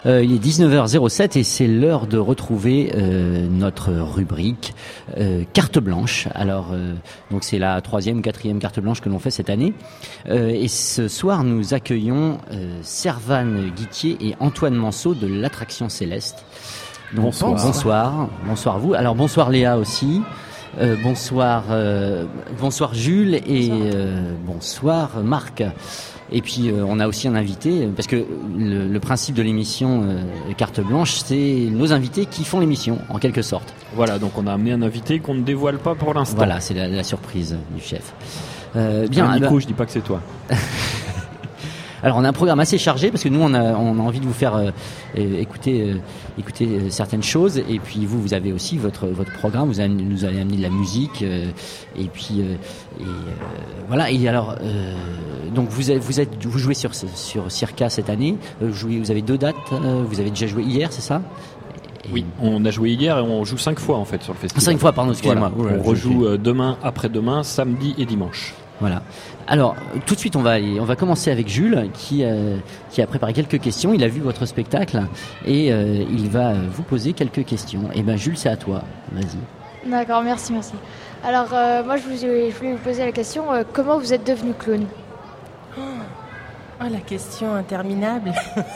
Il est 19h07 et c'est l'heure de retrouver notre rubrique carte blanche. Alors, donc c'est la 3e ou 4e carte blanche que l'on fait cette année. Et ce soir, nous accueillons Servane Guittier et Antoine Manceau de l'Attraction Céleste. Donc, bonsoir. Bonsoir vous. Alors bonsoir Léa aussi. Bonsoir Jules et bonsoir Marc. Et puis on a aussi un invité, parce que le principe de l'émission Carte Blanche, c'est nos invités qui font l'émission, en quelque sorte. Voilà, donc on a amené un invité qu'on ne dévoile pas pour l'instant. Voilà, c'est la surprise du chef. Bien, Nico, je dis pas que c'est toi. Alors on a un programme assez chargé parce que nous on a envie de vous faire écouter certaines choses, et puis vous avez aussi votre programme, vous nous allez amener de la musique et puis voilà. Et alors donc vous jouez sur Circa cette année, vous avez 2 dates, vous avez déjà joué hier, c'est ça? Oui, on a joué hier et on joue 5 fois en fait sur le festival. 5 fois, pardon, excusez-moi. Voilà. On rejoue demain, après-demain, samedi et dimanche. Voilà. Alors, tout de suite, on va commencer avec Jules, qui a préparé quelques questions. Il a vu votre spectacle et il va vous poser quelques questions. Et ben, Jules, c'est à toi. Vas-y. D'accord, merci. Alors, moi, je voulais vous poser la question, comment vous êtes devenu clown? Oh, la question interminable.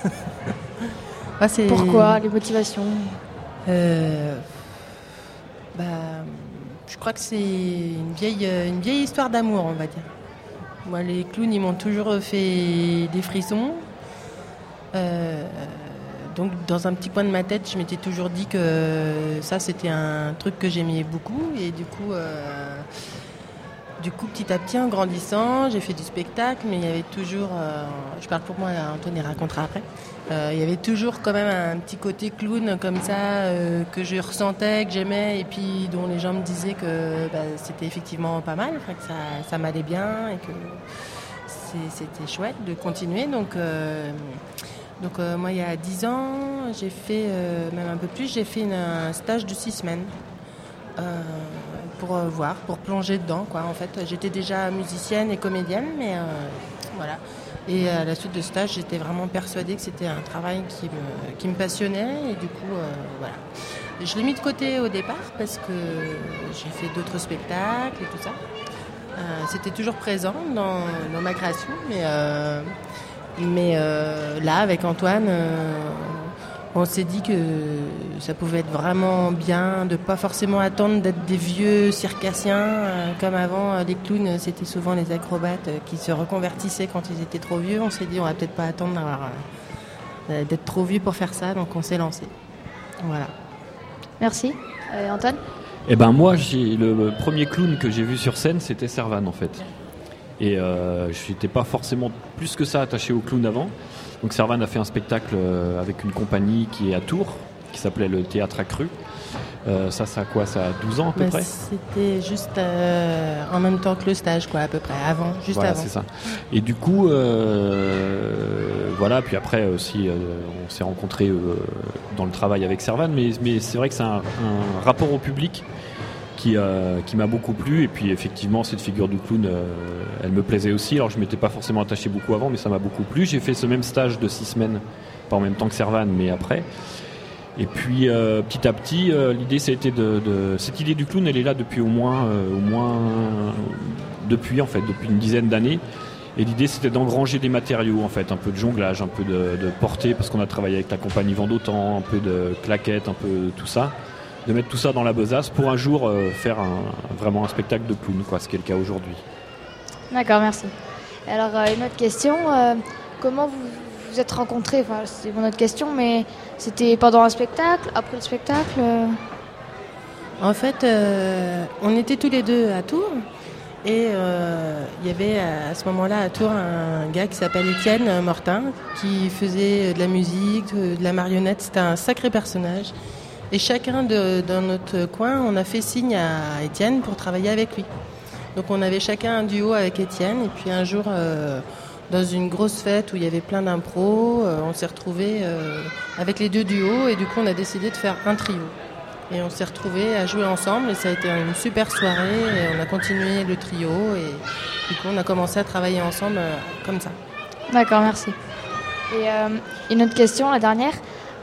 Pourquoi? Les motivations? Je crois que c'est une vieille histoire d'amour, on va dire. Moi, les clowns, ils m'ont toujours fait des frissons. Donc, dans un petit coin de ma tête, je m'étais toujours dit que ça, c'était un truc que j'aimais beaucoup. Et du coup, petit à petit, en grandissant, j'ai fait du spectacle, mais il y avait toujours... je parle pour moi, Antoine y racontera après. Il y avait toujours quand même un petit côté clown comme ça, que je ressentais, que j'aimais, et puis dont les gens me disaient que c'était effectivement pas mal, que ça m'allait bien et que c'était chouette de continuer. Donc moi, il y a 10 ans, j'ai fait, même un peu plus, j'ai fait un stage de 6 semaines pour plonger dedans, quoi. En fait, j'étais déjà musicienne et comédienne, mais voilà. Et à la suite de ce stage, j'étais vraiment persuadée que c'était un travail qui me passionnait. Et du coup, voilà. Je l'ai mis de côté au départ parce que j'ai fait d'autres spectacles et tout ça. C'était toujours présent dans ma création. Mais là, avec Antoine, on s'est dit que ça pouvait être vraiment bien de ne pas forcément attendre d'être des vieux circassiens. Comme avant, les clowns, c'était souvent les acrobates qui se reconvertissaient quand ils étaient trop vieux. On s'est dit, on va peut-être pas attendre d'être trop vieux pour faire ça, donc on s'est lancé. Voilà. Merci. Antoine? Eh ben moi, le premier clown que j'ai vu sur scène, c'était Servane en fait. Et je n'étais pas forcément plus que ça attaché au clown avant. Donc Servane a fait un spectacle avec une compagnie qui est à Tours, qui s'appelait le Théâtre Accru. Ça a quoi? Ça a 12 ans à peu près? C'était juste en même temps que le stage, quoi, à peu près, avant. Voilà, c'est ça. Et du coup, voilà, puis après aussi, on s'est rencontrés dans le travail avec Servane, mais c'est vrai que c'est un rapport au public qui m'a beaucoup plu, et puis effectivement cette figure du clown elle me plaisait aussi. Alors je m'étais pas forcément attaché beaucoup avant, mais ça m'a beaucoup plu. J'ai fait ce même stage de 6 semaines, pas en même temps que Servane, mais après. Et puis petit à petit, l'idée ça a été cette idée du clown, elle est là depuis depuis une dizaine d'années. Et l'idée c'était d'engranger des matériaux en fait, un peu de jonglage, un peu de portée, parce qu'on a travaillé avec la compagnie Vendôtan, un peu de claquettes, un peu tout ça. De mettre tout ça dans la besace pour un jour faire vraiment un spectacle de clown, quoi, ce qui est le cas aujourd'hui. D'accord, merci. Alors, une autre question, comment vous vous êtes rencontrés? Enfin, c'est mon autre question, mais c'était pendant un spectacle, après le spectacle? En fait, on était tous les deux à Tours, et il y avait à ce moment-là à Tours un gars qui s'appelle Étienne Mortin, qui faisait de la musique, de la marionnette. C'était un sacré personnage. Et chacun dans notre coin, on a fait signe à Étienne pour travailler avec lui. Donc on avait chacun un duo avec Étienne. Et puis un jour, dans une grosse fête où il y avait plein d'impros, on s'est retrouvés avec les 2 duos. Et du coup, on a décidé de faire un trio. Et on s'est retrouvés à jouer ensemble. Et ça a été une super soirée. Et on a continué le trio. Et du coup, on a commencé à travailler ensemble comme ça. D'accord, merci. Et une autre question, la dernière.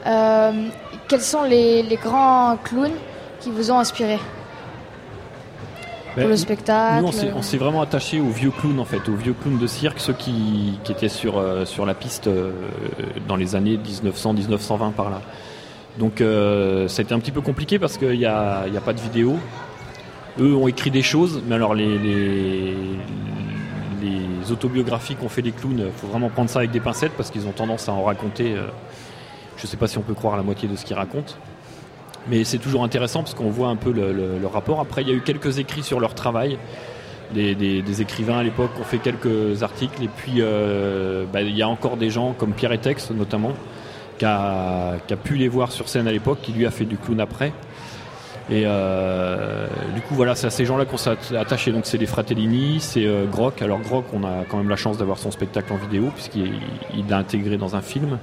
Quels sont les grands clowns qui vous ont inspiré pour le spectacle? Nous, on s'est vraiment attaché aux vieux clowns, en fait, aux vieux clowns de cirque, ceux qui étaient sur la piste dans les années 1900-1920 par là. Donc ça a été un petit peu compliqué parce qu'il n'y a pas de vidéo. Eux ont écrit des choses, mais alors les autobiographies qu'ont fait les clowns, il faut vraiment prendre ça avec des pincettes parce qu'ils ont tendance à en raconter. Je ne sais pas si on peut croire la moitié de ce qu'ils racontent. Mais c'est toujours intéressant parce qu'on voit un peu le rapport. Après, il y a eu quelques écrits sur leur travail. Des écrivains à l'époque ont fait quelques articles. Et puis, il y a encore des gens comme Pierre Etex, notamment, qui a pu les voir sur scène à l'époque, qui lui a fait du clown après. Et du coup, voilà, c'est à ces gens-là qu'on s'est attaché. Donc, c'est les Fratellini, c'est Grock. Alors, Grock, on a quand même la chance d'avoir son spectacle en vidéo, puisqu'il l'a intégré dans un film.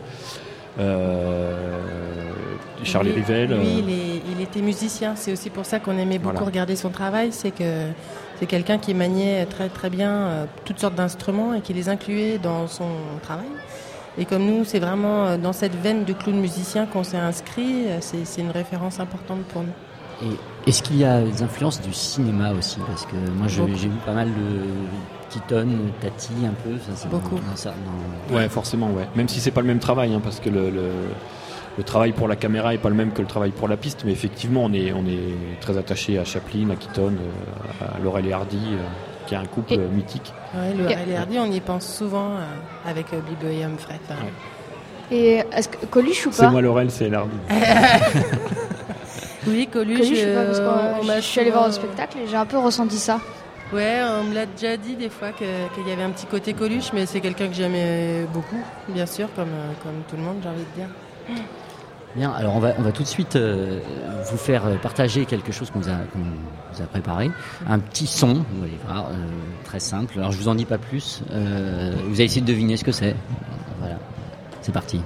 Charlie Rivel. Lui, il était musicien. C'est aussi pour ça qu'on aimait beaucoup regarder son travail. C'est que c'est quelqu'un qui maniait très très bien toutes sortes d'instruments et qui les incluait dans son travail. Et comme nous, c'est vraiment dans cette veine de clown musicien qu'on s'est inscrit. C'est une référence importante pour nous. Et est-ce qu'il y a des influences du cinéma aussi? Parce que moi, j'ai vu pas mal de Keaton, Tati, un peu. Ça, c'est beaucoup. Ouais, forcément, ouais. Même si c'est pas le même travail, hein, parce que le travail pour la caméra est pas le même que le travail pour la piste, mais effectivement, on est très attaché à Chaplin, à Keaton, à Laurel et Hardy, qui est un couple mythique. Ouais, Laurel et Hardy, on y pense souvent avec Bill et Humphrey. Ouais. Et est-ce que Coluche ou pas? C'est moi Laurel, c'est Hardy. Oui, Coluche, je sais pas, parce que je suis allée voir le spectacle et j'ai un peu ressenti ça. Ouais, on me l'a déjà dit des fois qu'il y avait un petit côté Coluche, mais c'est quelqu'un que j'aimais beaucoup, bien sûr, comme tout le monde, j'ai envie de dire. Bien, alors on va tout de suite vous faire partager quelque chose qu'on vous a préparé, un petit son, vous allez voir, très simple. Alors je vous en dis pas plus, vous allez essayer de deviner ce que c'est. Voilà, c'est parti.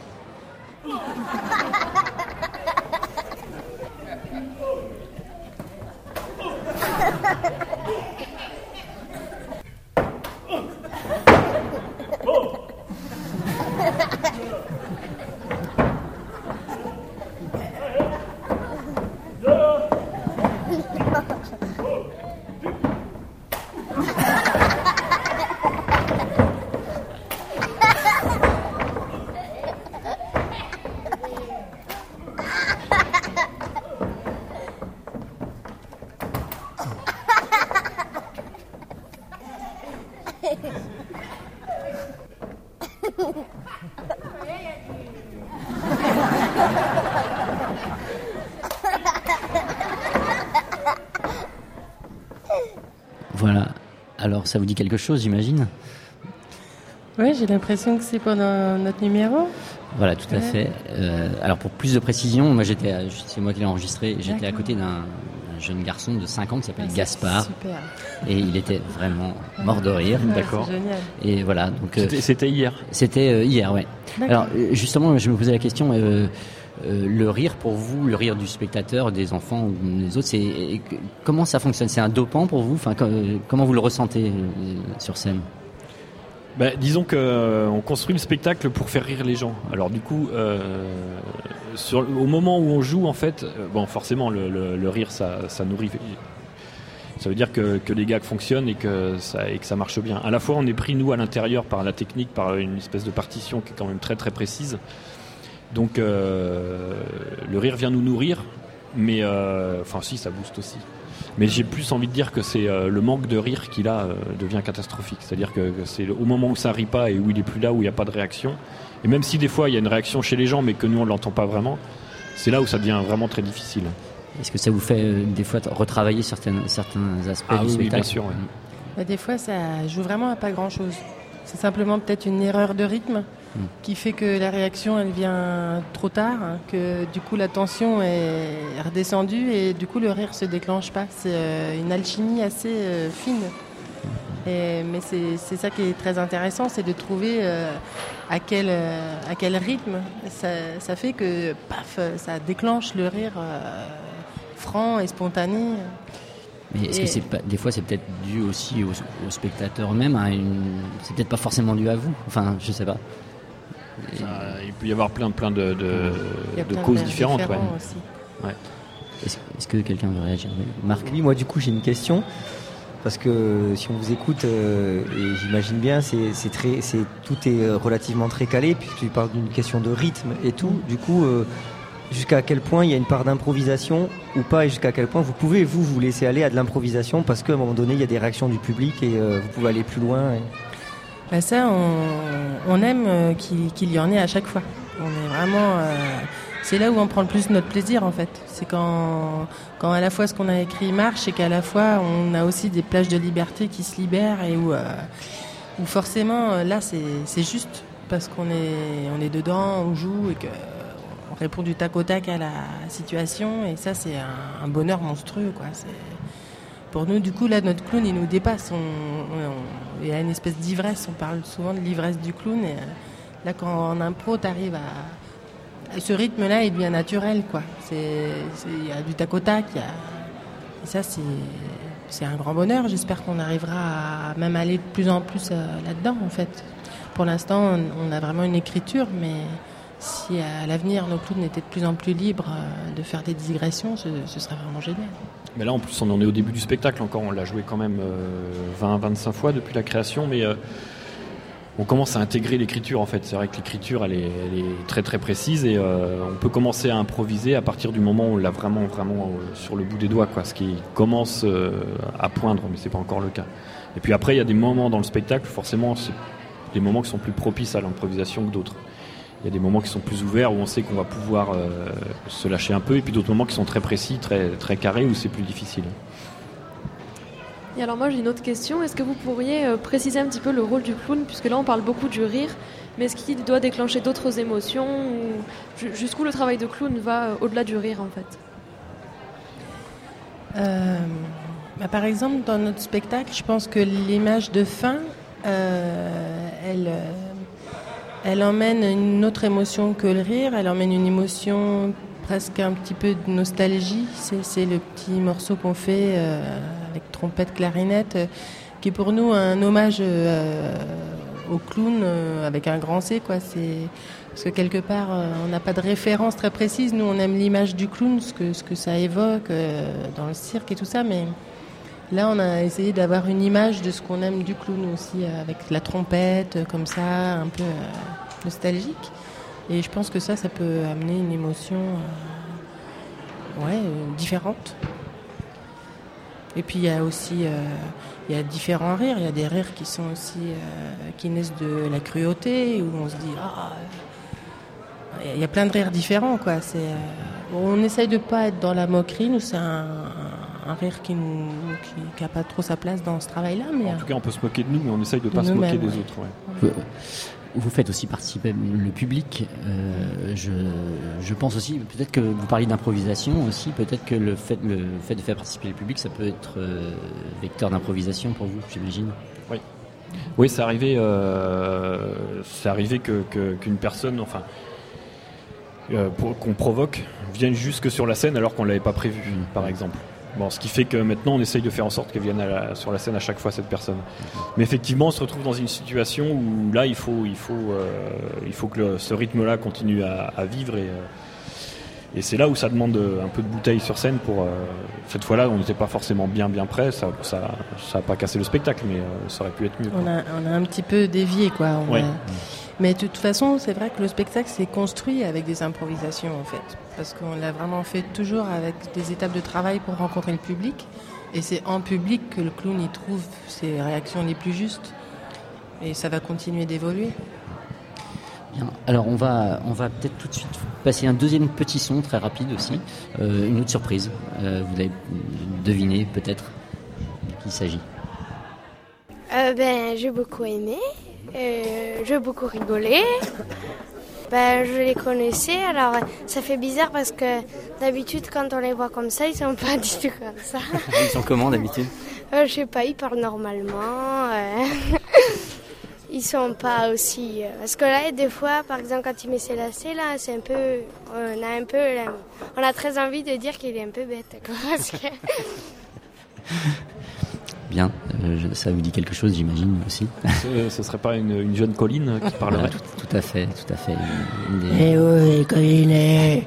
Voilà. Alors, ça vous dit quelque chose, j'imagine? Oui, j'ai l'impression que c'est pendant notre numéro. Voilà, tout à fait. Alors, pour plus de précision, moi, c'est moi qui l'ai enregistré. J'étais à côté d'un jeune garçon de 5 ans qui s'appelle Gaspard. Super. Et il était vraiment mort de rire. Ouais, d'accord. C'est génial. Et voilà. Donc, C'était hier. C'était hier, ouais. D'accord. Alors, justement, je me posais la question. Le rire pour vous, le rire du spectateur, des enfants ou des autres, comment ça fonctionne? C'est un dopant pour vous? Enfin, comment vous le ressentez sur scène? Disons qu'on construit le spectacle pour faire rire les gens. Alors du coup, au moment où on joue, en fait, forcément, le rire, ça nourrit. Ça veut dire que les gags fonctionnent et que ça marche bien. À la fois, on est pris, nous, à l'intérieur, par la technique, par une espèce de partition qui est quand même très très précise. Donc le rire vient nous nourrir, mais si, ça booste aussi. Mais j'ai plus envie de dire que c'est le manque de rire qui là devient catastrophique. C'est-à-dire que c'est au moment où ça rit pas et où il est plus là, où il n'y a pas de réaction. Et même si des fois il y a une réaction chez les gens, mais que nous on l'entend pas vraiment, c'est là où ça devient vraiment très difficile. Est-ce que ça vous fait des fois retravailler certains aspects du spectacle? Oui, bien sûr. Ouais. Des fois, ça joue vraiment à pas grand-chose. C'est simplement peut-être une erreur de rythme qui fait que la réaction elle vient trop tard, que du coup la tension est redescendue et du coup le rire se déclenche pas. C'est une alchimie assez fine. Mais c'est ça qui est très intéressant, c'est de trouver à quel rythme ça fait que paf, ça déclenche le rire franc et spontané. Mais est-ce que des fois c'est peut-être dû aussi aux spectateurs eux-mêmes, c'est peut-être pas forcément dû à vous, enfin je sais pas. Il peut y avoir plein de causes différentes. Ouais. Aussi. Ouais. Est-ce que quelqu'un veut réagir? Marc? Oui, moi du coup j'ai une question. Parce que si on vous écoute, et j'imagine bien, tout est relativement très calé, puisque tu parles d'une question de rythme et tout. Du coup, jusqu'à quel point il y a une part d'improvisation ou pas, et jusqu'à quel point vous pouvez vous laisser aller à de l'improvisation, parce qu'à un moment donné, il y a des réactions du public et vous pouvez aller plus loin. Bah ça, on aime qu'il y en ait à chaque fois. On est vraiment... c'est là où on prend le plus notre plaisir, en fait. C'est quand à la fois ce qu'on a écrit marche et qu'à la fois on a aussi des plages de liberté qui se libèrent et où forcément, là, c'est juste parce qu'on est dedans, on joue et qu'on répond du tac au tac à la situation. Et ça, c'est un bonheur monstrueux, quoi. Pour nous, du coup, là, notre clown, il nous dépasse. Il y a une espèce d'ivresse. On parle souvent de l'ivresse du clown. Et là, quand en impro, t'arrives à... Ce rythme-là, il devient naturel, quoi. Il y a du tac au tac. Et ça, c'est un grand bonheur. J'espère qu'on arrivera à même aller de plus en plus là-dedans, en fait. Pour l'instant, on a vraiment une écriture, mais si à l'avenir, nos clowns étaient de plus en plus libres de faire des digressions, ce serait vraiment génial. Mais là, en plus, on en est au début du spectacle encore. On l'a joué quand même 20-25 fois depuis la création, mais on commence à intégrer l'écriture, en fait. C'est vrai que l'écriture, elle est très très précise et on peut commencer à improviser à partir du moment où on l'a vraiment sur le bout des doigts, quoi. Ce qui commence à poindre, mais c'est pas encore le cas. Et puis après, il y a des moments dans le spectacle, forcément, c'est des moments qui sont plus propices à l'improvisation que d'autres. Il y a des moments qui sont plus ouverts, où on sait qu'on va pouvoir se lâcher un peu, et puis d'autres moments qui sont très précis, très, très carrés, où c'est plus difficile. Et alors moi j'ai une autre question, est-ce que vous pourriez préciser un petit peu le rôle du clown, puisque là on parle beaucoup du rire, mais est-ce qu'il doit déclencher d'autres émotions, ou jusqu'où le travail de clown va au-delà du rire, en fait? Par exemple, dans notre spectacle, je pense que l'image de fin, elle emmène une autre émotion que le rire. Elle emmène une émotion presque un petit peu de nostalgie. C'est le petit morceau qu'on fait avec trompette, clarinette, qui est pour nous un hommage au clown avec un grand C, quoi. Parce que quelque part, on n'a pas de référence très précise. Nous, on aime l'image du clown, ce que ça évoque dans le cirque et tout ça, mais là, on a essayé d'avoir une image de ce qu'on aime du clown aussi, avec la trompette, comme ça, un peu nostalgique. Et je pense que ça peut amener une émotion différente. Et puis, il y a aussi il y a différents rires. Il y a des rires qui sont aussi qui naissent de la cruauté, où on se dit il y a plein de rires différents, quoi. On essaye de pas être dans la moquerie. Nous, c'est un rire qui n'a pas trop sa place dans ce travail-là. Mais en tout cas, on peut se moquer de nous, mais on essaye de ne pas se moquer des autres. Ouais. Vous faites aussi participer le public. Je pense aussi, peut-être que vous parliez d'improvisation aussi, peut-être que le fait de faire participer le public, ça peut être vecteur d'improvisation pour vous, j'imagine. Oui, c'est arrivé qu'une personne, qu'on provoque, vienne jusque sur la scène alors qu'on ne l'avait pas prévu, par exemple. Bon, ce qui fait que maintenant on essaye de faire en sorte qu'elle vienne sur la scène à chaque fois, cette personne. Mais effectivement, on se retrouve dans une situation où là, il faut que ce rythme-là continue à vivre et c'est là où ça demande un peu de bouteille sur scène pour. Cette fois-là, on n'était pas forcément bien prêt. Ça a pas cassé le spectacle, mais ça aurait pu être mieux. On a un petit peu dévié, quoi. Mais de toute façon, c'est vrai que le spectacle s'est construit avec des improvisations, en fait. Parce qu'on l'a vraiment fait toujours avec des étapes de travail pour rencontrer le public. Et c'est en public que le clown y trouve ses réactions les plus justes. Et ça va continuer d'évoluer. Bien. Alors on va peut-être tout de suite passer un deuxième petit son très rapide aussi. Une autre surprise. Vous l'avez deviné peut-être de qui il s'agit. J'ai beaucoup aimé. J'ai beaucoup rigolé. Je les connaissais, alors ça fait bizarre parce que d'habitude quand on les voit comme ça, ils sont pas du tout comme ça. Ils sont comment d'habitude? Je sais pas, ils parlent normalement. Ils sont pas aussi... Parce que là, des fois, par exemple, quand il met ses lacets, là, c'est un peu... On a très envie de dire qu'il est un peu bête, quoi, parce que... bien. Ça vous dit quelque chose, j'imagine aussi. Ce serait pas une jeune Colline qui parlerait? Tout à fait. Eh oui, Colline.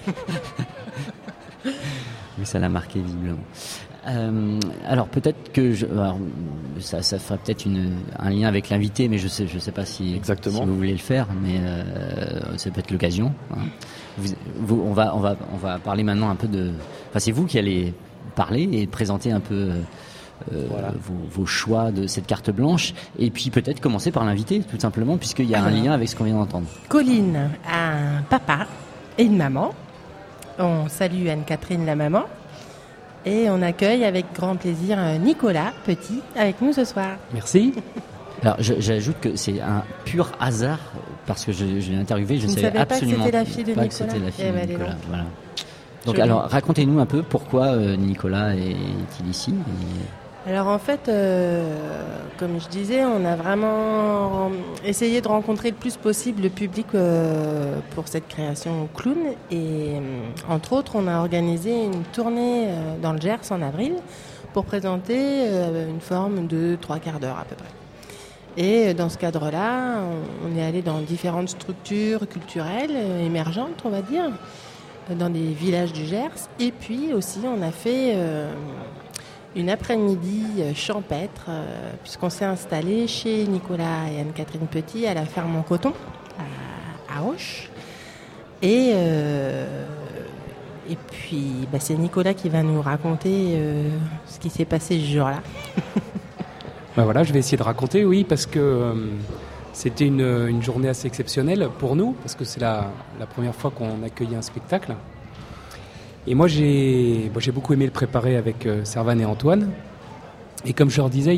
Oui, ça l'a marqué visiblement. Alors peut-être que ça ferait peut-être un lien avec l'invité, mais je sais pas si vous voulez le faire, mais c'est peut-être l'occasion. Hein. On va parler maintenant un peu de. Enfin, c'est vous qui allez parler et présenter un peu vos choix de cette carte blanche, et puis peut-être commencer par l'invité, tout simplement, puisqu'il y a un lien avec ce qu'on vient d'entendre. Colline a un papa et une maman. On salue Anne-Catherine, la maman. Et on accueille avec grand plaisir Nicolas, petit, avec nous ce soir. Merci. Alors, j'ajoute que c'est un pur hasard, parce que je l'ai interviewé, je ne savais absolument pas que c'était la fille de Nicolas. Voilà. Donc, alors, racontez-nous un peu pourquoi Nicolas est-il ici Alors en fait, comme je disais, on a vraiment essayé de rencontrer le plus possible le public pour cette création clown. Et entre autres, on a organisé une tournée dans le Gers en avril pour présenter une forme de 3/4 d'heure à peu près. Et dans ce cadre-là, on est allé dans différentes structures culturelles émergentes, on va dire, dans des villages du Gers. Et puis aussi, on a fait une après-midi champêtre, puisqu'on s'est installé chez Nicolas et Anne-Catherine Petit à la ferme en coton, à Auch. Et puis, c'est Nicolas qui va nous raconter ce qui s'est passé ce jour-là. Voilà, je vais essayer de raconter, oui, parce que c'était une journée assez exceptionnelle pour nous, parce que c'est la première fois qu'on accueillait un spectacle. Et moi, j'ai beaucoup aimé le préparer avec Servane et Antoine. Et comme je leur disais,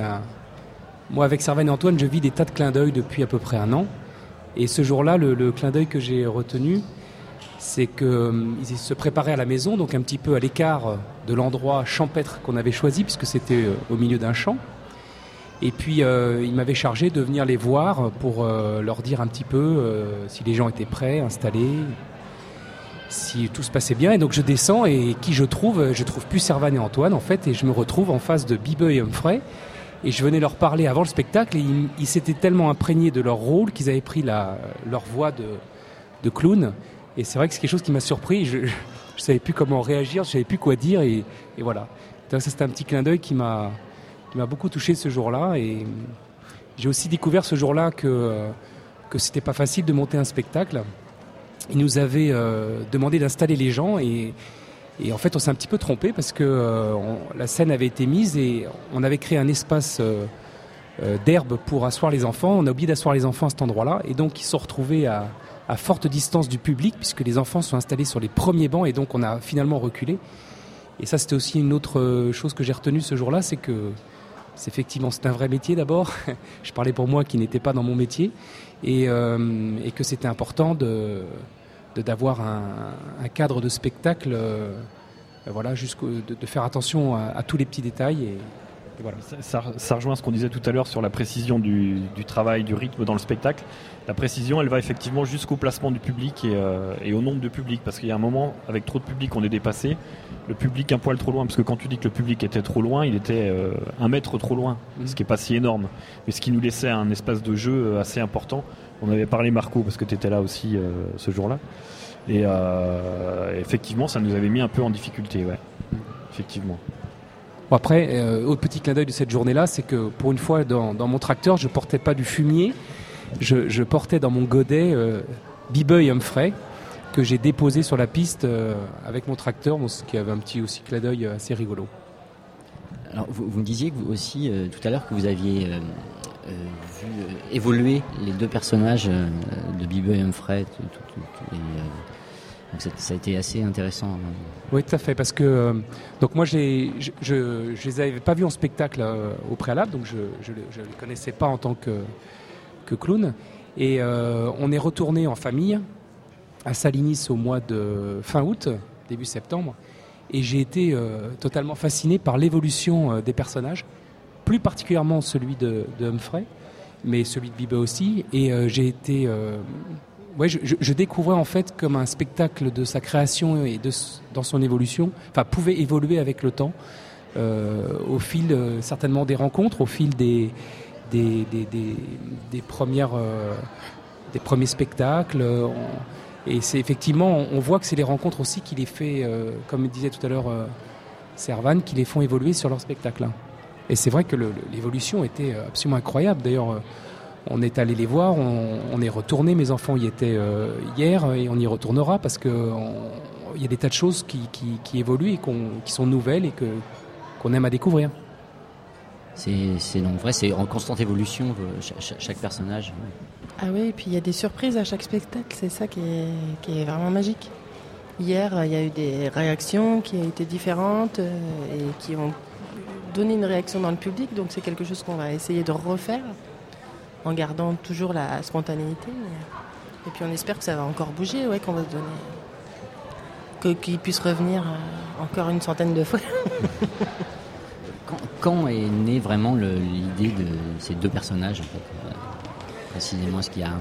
moi, avec Servane et Antoine, je vis des tas de clins d'œil depuis à peu près 1 an. Et ce jour-là, le clin d'œil que j'ai retenu, c'est qu'ils se préparaient à la maison, donc un petit peu à l'écart de l'endroit champêtre qu'on avait choisi, puisque c'était au milieu d'un champ. Et puis, ils m'avaient chargé de venir les voir pour leur dire un petit peu si les gens étaient prêts, installés, si tout se passait bien. Et donc je descends et qui je trouve plus Servane et Antoine en fait, et je me retrouve en face de Bibe et Humphrey, et je venais leur parler avant le spectacle, et ils s'étaient tellement imprégnés de leur rôle qu'ils avaient pris leur voix de clown. Et c'est vrai que c'est quelque chose qui m'a surpris. Je savais plus comment réagir, je savais plus quoi dire, et voilà. Donc ça, c'était un petit clin d'œil qui m'a beaucoup touché ce jour-là. Et j'ai aussi découvert ce jour-là que c'était pas facile de monter un spectacle. Ils nous avaient demandé d'installer les gens, et en fait on s'est un petit peu trompé, parce que la scène avait été mise et on avait créé un espace d'herbe pour asseoir les enfants. On a oublié d'asseoir les enfants à cet endroit-là, et donc ils se sont retrouvés à forte distance du public, puisque les enfants sont installés sur les premiers bancs, et donc on a finalement reculé. Et ça, c'était aussi une autre chose que j'ai retenue ce jour-là, c'est que effectivement c'est un vrai métier d'abord. Je parlais pour moi qui n'étais pas dans mon métier, et que c'était important d'avoir un cadre de spectacle, voilà, de faire attention à tous les petits détails. Et voilà. Ça rejoint ce qu'on disait tout à l'heure sur la précision du travail, du rythme dans le spectacle. La précision, elle va effectivement jusqu'au placement du public et au nombre de public, parce qu'il y a un moment, avec trop de public, on est dépassé. Le public un poil trop loin, parce que quand tu dis que le public était trop loin, il était 1 mètre trop loin, ce qui n'est pas si énorme, mais ce qui nous laissait un espace de jeu assez important. On avait parlé, Marco, parce que tu étais là aussi ce jour-là, et effectivement ça nous avait mis un peu en difficulté, ouais. Effectivement. Bon, après, autre petit clin d'œil de cette journée-là, c'est que pour une fois dans mon tracteur, je portais pas du fumier, je portais dans mon godet Bibe et Humphrey, que j'ai déposé sur la piste avec mon tracteur, ce qui avait un petit aussi clin d'œil assez rigolo. Alors vous me disiez que vous aussi tout à l'heure que vous aviez vu évoluer les 2 personnages de Bibe et Humphrey, donc ça a été assez intéressant. Oui, tout à fait, parce que donc moi je les avais pas vus en spectacle au préalable, donc je les connaissais pas en tant que clown, et on est retourné en famille à Salinis au mois de fin août, début septembre, et j'ai été totalement fasciné par l'évolution des personnages, plus particulièrement celui de Humphrey, mais celui de Bibe aussi, et j'ai été... je découvrais en fait comme un spectacle de sa création et dans son évolution, enfin pouvait évoluer avec le temps, au fil certainement des rencontres, au fil des premiers spectacles. Et c'est effectivement, on voit que c'est les rencontres aussi qui les fait, comme disait tout à l'heure Servan, qui les font évoluer sur leur spectacle. Et c'est vrai que l'évolution était absolument incroyable. D'ailleurs, on est allé les voir, on est retourné, mes enfants y étaient hier, et on y retournera parce que il y a des tas de choses qui évoluent et qui sont nouvelles et qu'on aime à découvrir. C'est donc vrai, c'est en constante évolution chaque personnage. Ah oui, et puis il y a des surprises à chaque spectacle, c'est ça qui est vraiment magique. Hier, il y a eu des réactions qui ont été différentes et qui ont donné une réaction dans le public, donc c'est quelque chose qu'on va essayer de refaire en gardant toujours la spontanéité. Et puis on espère que ça va encore bouger, qu'on va se donner, qu'il puisse revenir encore une centaine de fois. Quand est née vraiment l'idée de ces deux personnages en fait, précisément, est-ce qu'il y a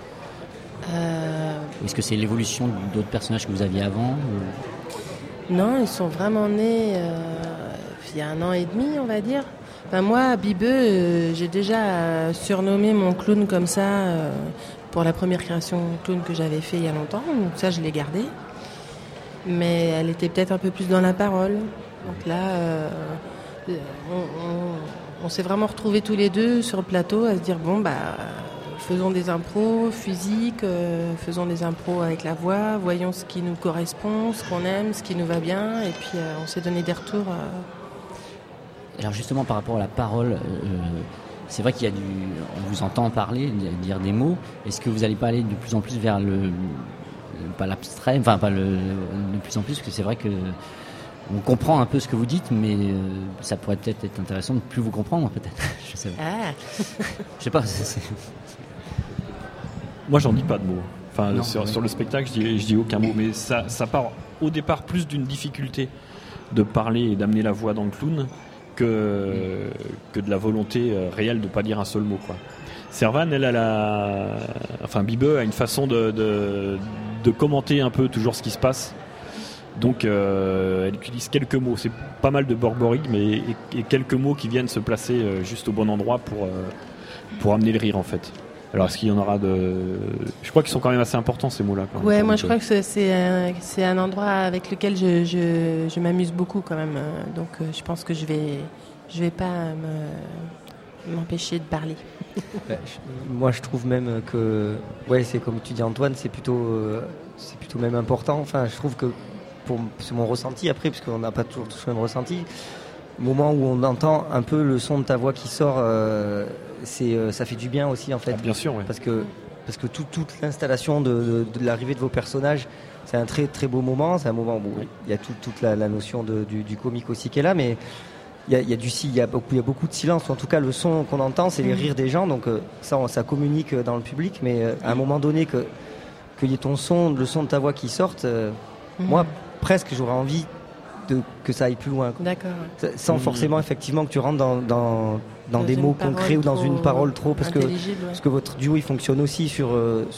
est-ce que c'est l'évolution d'autres personnages que vous aviez avant ou... Non, ils sont vraiment nés il y a 1 an et demi, on va dire. Enfin, moi, Bibeux, j'ai déjà surnommé mon clown comme ça pour la première création clown que j'avais fait il y a longtemps. Donc ça, je l'ai gardé. Mais elle était peut-être un peu plus dans la parole. Donc là, on s'est vraiment retrouvés tous les deux sur le plateau à se dire faisons des impros physiques, faisons des impros avec la voix, voyons ce qui nous correspond, ce qu'on aime, ce qui nous va bien, et puis on s'est donné des retours. Alors justement par rapport à la parole, c'est vrai on vous entend parler, dire des mots. Est-ce que vous n'allez pas aller de plus en plus vers pas l'abstrait, enfin pas de plus en plus, parce que c'est vrai que on comprend un peu ce que vous dites, mais ça pourrait peut-être être intéressant de plus vous comprendre, peut-être. Je sais pas. Je sais pas. Moi, j'en dis pas de mots. Enfin, sur le spectacle, je dis aucun mot, mais ça part au départ plus d'une difficulté de parler et d'amener la voix dans le clown que de la volonté réelle de pas dire un seul mot, quoi. Servan, Bibeux a une façon de commenter un peu toujours ce qui se passe. Donc elle utilise quelques mots, c'est pas mal de borborigme mais et quelques mots qui viennent se placer juste au bon endroit pour amener le rire en fait. Alors est-ce qu'il y en aura je crois qu'ils sont quand même assez importants ces mots-là. Ouais, moi je crois que c'est un endroit avec lequel je m'amuse beaucoup quand même. Donc je pense que je vais pas m'empêcher de parler. Moi je trouve même que c'est comme tu dis Antoine, c'est plutôt même important. Enfin je trouve que c'est mon ressenti après, puisqu'on n'a pas toujours tous le même ressenti. Au moment où on entend un peu le son de ta voix qui sort, ça fait du bien aussi en fait. Ah, bien sûr, oui. Parce que toute l'installation de l'arrivée de vos personnages, c'est un très très beau moment. C'est un moment où il y a toute la notion du comique aussi qui est là, mais il y a beaucoup de silence. En tout cas, le son qu'on entend, c'est les rires des gens. Donc ça communique dans le public, mais à un moment donné qu'il y ait le son de ta voix qui sorte, moi presque j'aurais envie que ça aille plus loin. D'accord. Sans forcément effectivement que tu rentres dans des mots concrets ou dans une parole trop, parce que votre duo il fonctionne aussi sur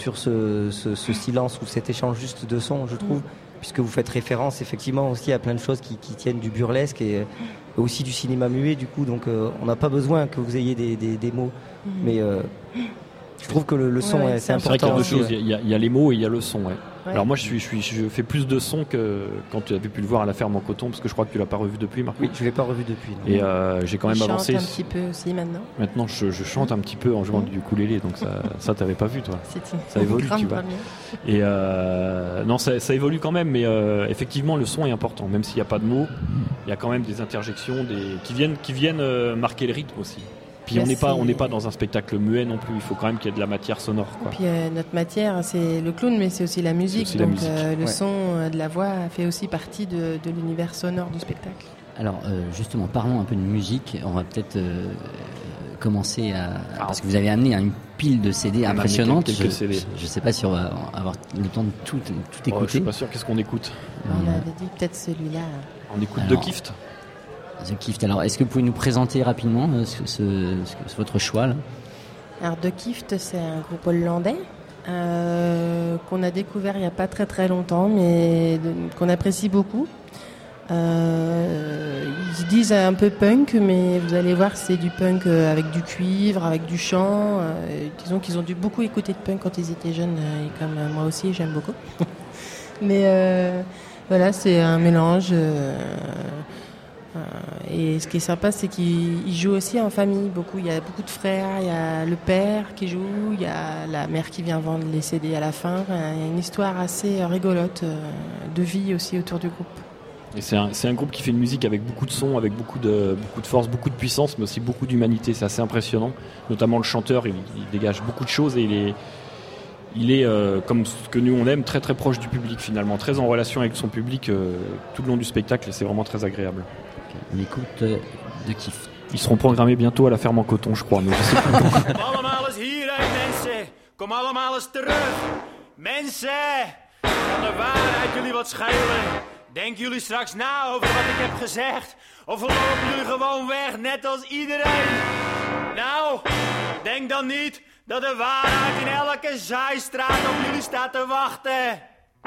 ce silence ou cet échange juste de son, je trouve, puisque vous faites référence effectivement aussi à plein de choses qui tiennent du burlesque et aussi du cinéma muet du coup, donc on n'a pas besoin que vous ayez des mots, mais je trouve que le son c'est important. C'est vrai qu'il y a deux choses, il y a les mots et il y a le son. Ouais. Ouais. Alors moi je fais plus de son que quand tu avais pu le voir à la ferme en coton, parce que je crois que tu l'as pas revu depuis, Marc. Oui, je l'ai pas revu depuis. Non. Et j'ai quand même avancé. Tu chantes un petit peu aussi maintenant. Maintenant je chante un petit peu en jouant du ukulélé, donc ça t'avais pas vu toi. Ça évolue, tu vois. Et non, ça évolue quand même, mais effectivement le son est important, même s'il n'y a pas de mots, il y a quand même des interjections qui viennent marquer le rythme aussi. Puis on n'est pas dans un spectacle muet non plus, il faut quand même qu'il y ait de la matière sonore, quoi. Et puis notre matière c'est le clown, mais c'est aussi la musique, aussi donc le son de la voix fait aussi partie de l'univers sonore du spectacle. Alors justement, parlons un peu de musique, on va peut-être commencer parce que vous avez amené une pile de CD impressionnante. Je ne sais pas si on va avoir le temps de tout écouter. Je suis pas sûr, qu'est-ce qu'on écoute? On avait dit peut-être celui-là. On écoute The Gift. The Gift. Alors, est-ce que vous pouvez nous présenter rapidement votre choix là? Alors, The Gift, c'est un groupe hollandais qu'on a découvert il n'y a pas très très longtemps, mais qu'on apprécie beaucoup. Ils se disent un peu punk, mais vous allez voir, c'est du punk avec du cuivre, avec du chant. Disons qu'ils ont dû beaucoup écouter de punk quand ils étaient jeunes, et comme moi aussi, j'aime beaucoup. Mais voilà, c'est un mélange. Et ce qui est sympa, c'est qu'ils jouent aussi en famille beaucoup. Il y a beaucoup de frères, il y a le père qui joue, il y a la mère qui vient vendre les CD à la fin. Il y a une histoire assez rigolote de vie aussi autour du groupe. Et c'est un groupe qui fait une musique avec beaucoup de sons, avec beaucoup de force, beaucoup de puissance, mais aussi beaucoup d'humanité. C'est assez impressionnant. Notamment le chanteur, il dégage beaucoup de choses et il est comme ce que nous on aime, très très proche du public finalement, très en relation avec son public tout le long du spectacle, et c'est vraiment très agréable. On écoute de Kieft. Ils seront programmés bientôt à la ferme en coton, je crois, mais je sais pas quand. Kom allemaal eens hierheen, mensen. Kom allemaal eens terug. Mensen, kan de waarheid jullie wat schelen? Denken jullie straks na over wat ik heb gezegd? Of lopen jullie gewoon weg, net als iedereen? Nou, denk dan niet dat de waarheid in elke zijstraat op jullie staat te wachten.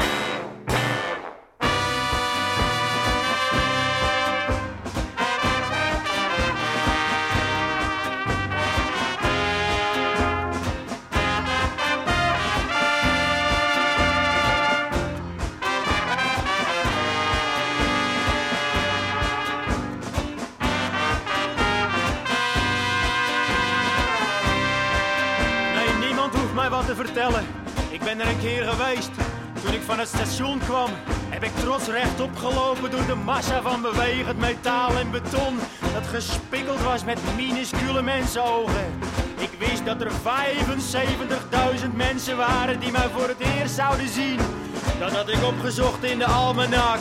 Wat te vertellen. Ik ben er een keer geweest. Toen ik van het station kwam, heb ik trots rechtop gelopen door de massa van bewegend metaal en beton dat gespikkeld was met minuscule mensenogen. Ik wist dat er 75.000 mensen waren die mij voor het eerst zouden zien. Dat had ik opgezocht in de almanak.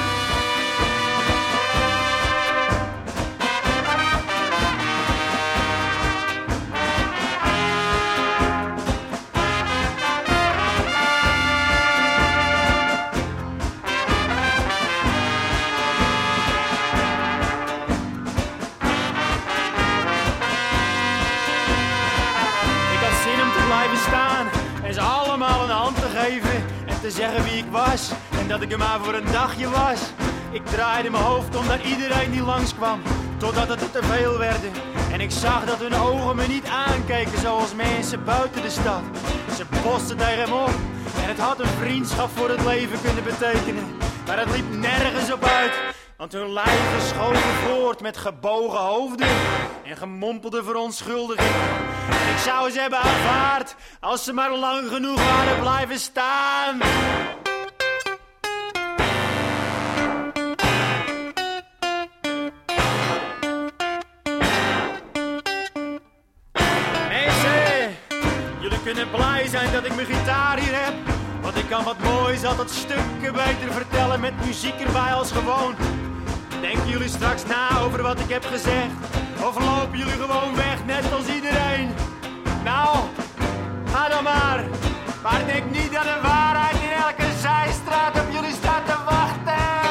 Te zeggen wie ik was en dat ik er maar voor een dagje was. Ik draaide mijn hoofd om naar iedereen die langskwam, totdat het te veel werden. En ik zag dat hun ogen me niet aankeken zoals mensen buiten de stad. Ze bosten tegen me op en het had een vriendschap voor het leven kunnen betekenen. Maar het liep nergens op uit, want hun lijven schoven voort met gebogen hoofden en gemompelde verontschuldigingen. Ik zou ze hebben aanvaard als ze maar lang genoeg waren blijven staan. Mensen, jullie kunnen blij zijn dat ik mijn gitaar hier heb. Want ik kan wat moois altijd stukken beter vertellen met muziek erbij als gewoon. Denken jullie straks na over wat ik heb gezegd? Of lopen jullie gewoon weg net als iedereen? Nou, ga dan maar. Maar denk niet dat de waarheid in elke zijstraat op jullie staat te wachten.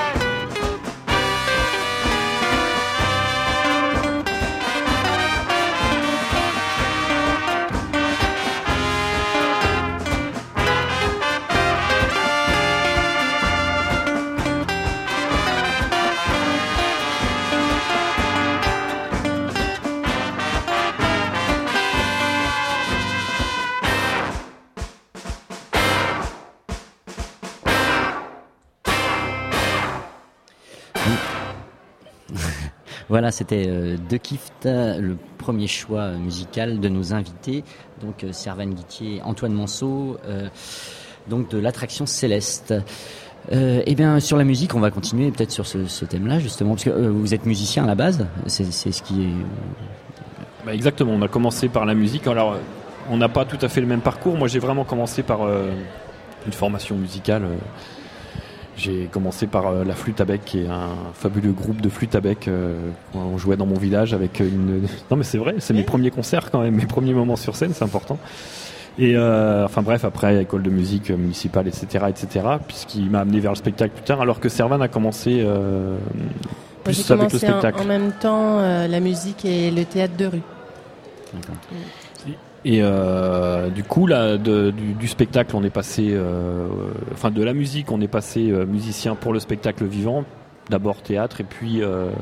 Voilà, c'était de Kieft, le premier choix musical de nos invités, donc Servan Guittier, Antoine Manceau, donc de l'attraction Céleste. Eh bien, sur la musique, on va continuer peut-être sur ce thème-là justement, parce que vous êtes musicien à la base, c'est ce qui est. Bah exactement, on a commencé par la musique. Alors, on n'a pas tout à fait le même parcours. Moi, j'ai vraiment commencé par une formation musicale. J'ai commencé par la flûte à bec, qui est un fabuleux groupe de flûte à bec. On jouait dans mon village avec une... Non mais c'est vrai, c'est mes premiers concerts quand même, mes premiers moments sur scène, c'est important. Et enfin bref, après école de musique municipale, etc., puisqu'il m'a amené vers le spectacle plus tard, alors que Servan a commencé plus avec le spectacle. En même temps, la musique et le théâtre de rue. D'accord. Et du coup, là, du spectacle, on est passé, enfin de la musique, on est passé musicien pour le spectacle vivant. D'abord théâtre, et puis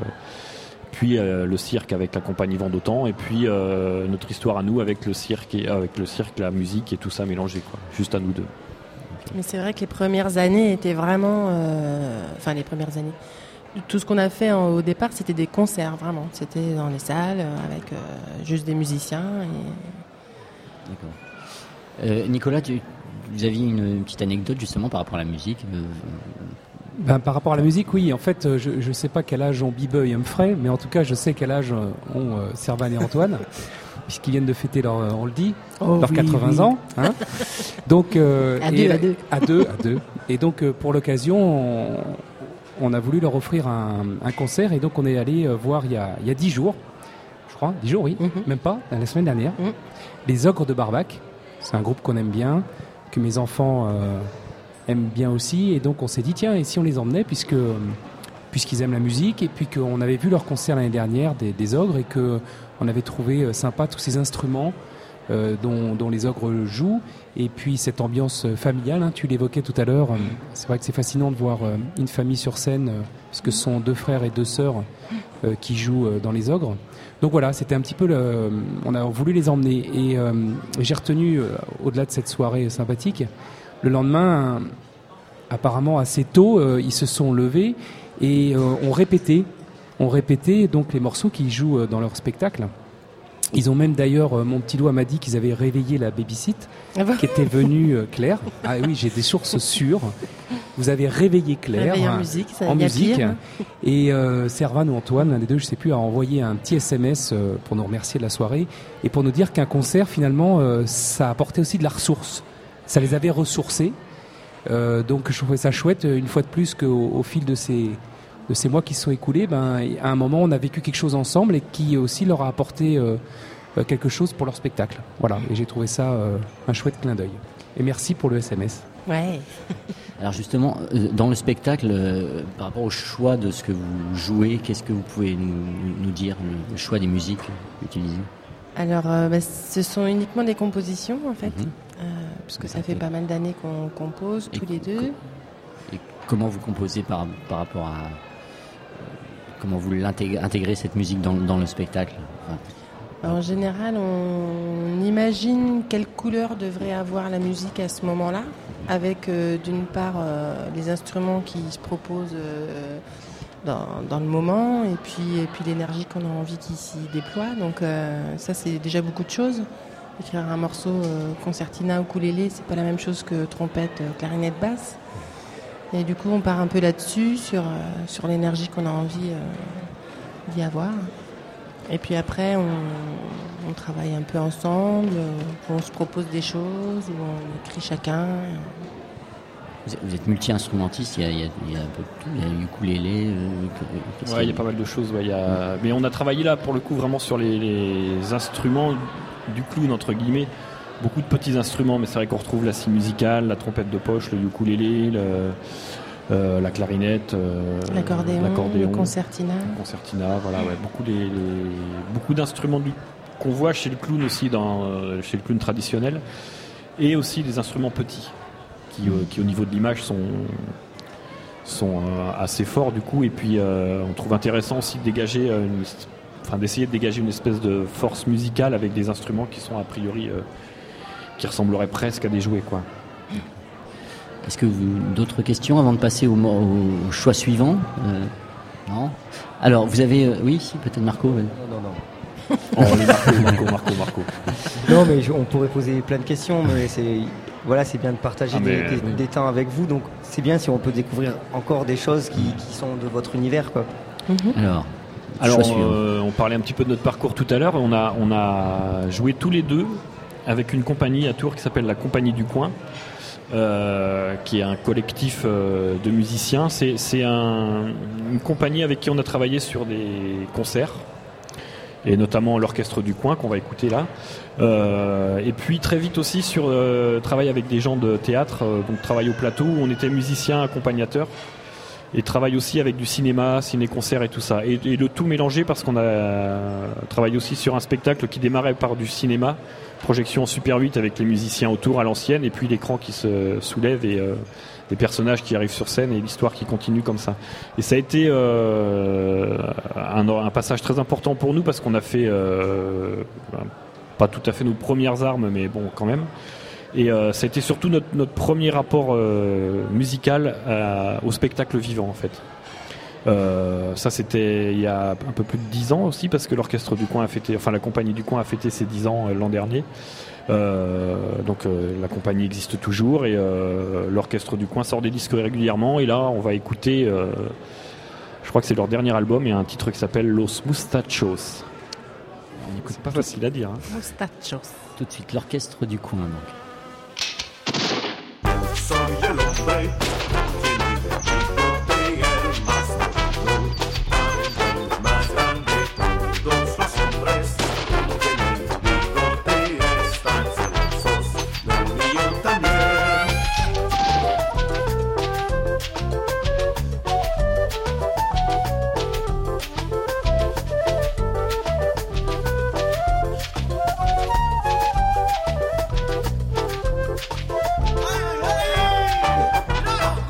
le cirque avec la compagnie Vent d'Autan, et puis notre histoire à nous avec le cirque, la musique et tout ça mélangé, quoi, juste à nous deux. Mais c'est vrai que les premières années étaient vraiment... les premières années. Tout ce qu'on a fait au départ, c'était des concerts, vraiment. C'était dans les salles, avec juste des musiciens. D'accord. Nicolas, vous aviez une petite anecdote justement par rapport à la musique Par rapport à la musique, oui. En fait, je ne sais pas quel âge ont Biba et Humphrey, mais en tout cas, je sais quel âge ont Servan et Antoine, puisqu'ils viennent de fêter leurs 80 ans. Hein. Donc, à deux. Et donc, pour l'occasion, on a voulu leur offrir un concert, et donc on est allé voir il y a 10 jours, je crois, 10 jours, oui, même pas, la semaine dernière, les Ogres de Barbac. C'est un groupe qu'on aime bien, que mes enfants aiment bien aussi, et donc on s'est dit, tiens, et si on les emmenait, puisqu'ils aiment la musique, et puis qu'on avait vu leur concert l'année dernière des Ogres, et qu'on avait trouvé sympa tous ces instruments dont les Ogres jouent, et puis cette ambiance familiale, hein, tu l'évoquais tout à l'heure, c'est vrai que c'est fascinant de voir une famille sur scène, puisque ce sont 2 frères et 2 sœurs qui jouent dans les Ogres. Donc voilà, c'était un petit peu on a voulu les emmener, et j'ai retenu, au-delà de cette soirée sympathique, le lendemain, apparemment assez tôt, ils se sont levés et ont répété donc les morceaux qu'ils jouent dans leur spectacle. Ils ont même d'ailleurs, mon petit doigt m'a dit qu'ils avaient réveillé la babysit, qui était venue Claire. Ah oui, j'ai des sources sûres. Vous avez réveillé Claire en musique, Pire. Et Servan ou Antoine, l'un des deux, je ne sais plus, a envoyé un petit SMS pour nous remercier de la soirée et pour nous dire qu'un concert, finalement, ça apportait aussi de la ressource. Ça les avait ressourcés. Donc je trouvais ça chouette, une fois de plus, qu'au fil de ces mois qui se sont écoulés, à un moment, on a vécu quelque chose ensemble et qui aussi leur a apporté quelque chose pour leur spectacle. Voilà, et j'ai trouvé ça un chouette clin d'œil. Et merci pour le SMS. Ouais. Alors justement, dans le spectacle, par rapport au choix de ce que vous jouez, qu'est-ce que vous pouvez nous dire, le choix des musiques utilisées ? Alors, ce sont uniquement des compositions, en fait, puisque ça fait pas mal d'années qu'on compose tous les deux. Et comment vous composez par rapport à... comment vous intégrez cette musique dans le spectacle ? En général, on imagine quelle couleur devrait avoir la musique à ce moment-là, avec d'une part les instruments qui se proposent dans le moment, et puis l'énergie qu'on a envie qui s'y déploie. Donc ça, c'est déjà beaucoup de choses. Écrire un morceau concertina ou ukulélé, c'est pas la même chose que trompette, clarinette, basse. Et du coup, on part un peu là-dessus, sur l'énergie qu'on a envie d'y avoir. Et puis après, on travaille un peu ensemble, on se propose des choses, on écrit chacun. Vous êtes multi-instrumentiste, il y a un peu de tout, il y a le ukulélé. Il y a pas mal de choses. Mais on a travaillé là, pour le coup, vraiment sur les instruments du clown, entre guillemets. Beaucoup de petits instruments, mais c'est vrai qu'on retrouve la scie musicale, la trompette de poche, le ukulélé, la clarinette, l'accordéon, le concertina. Voilà, beaucoup d'instruments qu'on voit chez le clown aussi, chez le clown traditionnel, et aussi des instruments petits qui au niveau de l'image sont assez forts du coup, et puis on trouve intéressant aussi d'essayer de dégager une espèce de force musicale avec des instruments qui sont a priori qui ressembleraient presque à des jouets, quoi. Est-ce que d'autres questions avant de passer au choix suivant ? Non. Alors, vous avez... oui, si, peut-être Marco. Non. Oh, Marco. Non, mais on pourrait poser plein de questions, mais c'est bien de partager des temps avec vous. Donc, c'est bien si on peut découvrir encore des choses qui sont de votre univers, quoi. Alors, on parlait un petit peu de notre parcours tout à l'heure. On a joué tous les deux avec une compagnie à Tours qui s'appelle la Compagnie du Coin. Qui est un collectif de musiciens. C'est une compagnie avec qui on a travaillé sur des concerts, et notamment l'Orchestre du Coin qu'on va écouter là. Et puis très vite aussi sur travail avec des gens de théâtre, donc travail au plateau où on était musiciens accompagnateurs, et travail aussi avec du cinéma, ciné-concert et tout ça. Et le tout mélangé parce qu'on a travaillé aussi sur un spectacle qui démarrait par du cinéma, projection en Super 8 avec les musiciens autour à l'ancienne, et puis l'écran qui se soulève et des personnages qui arrivent sur scène et l'histoire qui continue comme ça. Et ça a été un passage très important pour nous parce qu'on a fait pas tout à fait nos premières armes, mais bon, quand même. Et ça a été surtout notre premier rapport musical au spectacle vivant, en fait. Ça, c'était il y a un peu plus de 10 ans aussi, parce que l'orchestre du coin la compagnie du coin a fêté ses 10 ans l'an dernier. Donc la compagnie existe toujours et l'orchestre du coin sort des disques régulièrement. Et là, on va écouter, je crois que c'est leur dernier album, et un titre qui s'appelle Los Mustachos. C'est pas facile à dire. Hein. Mustachos. Tout de suite, l'orchestre du coin, donc. Hey!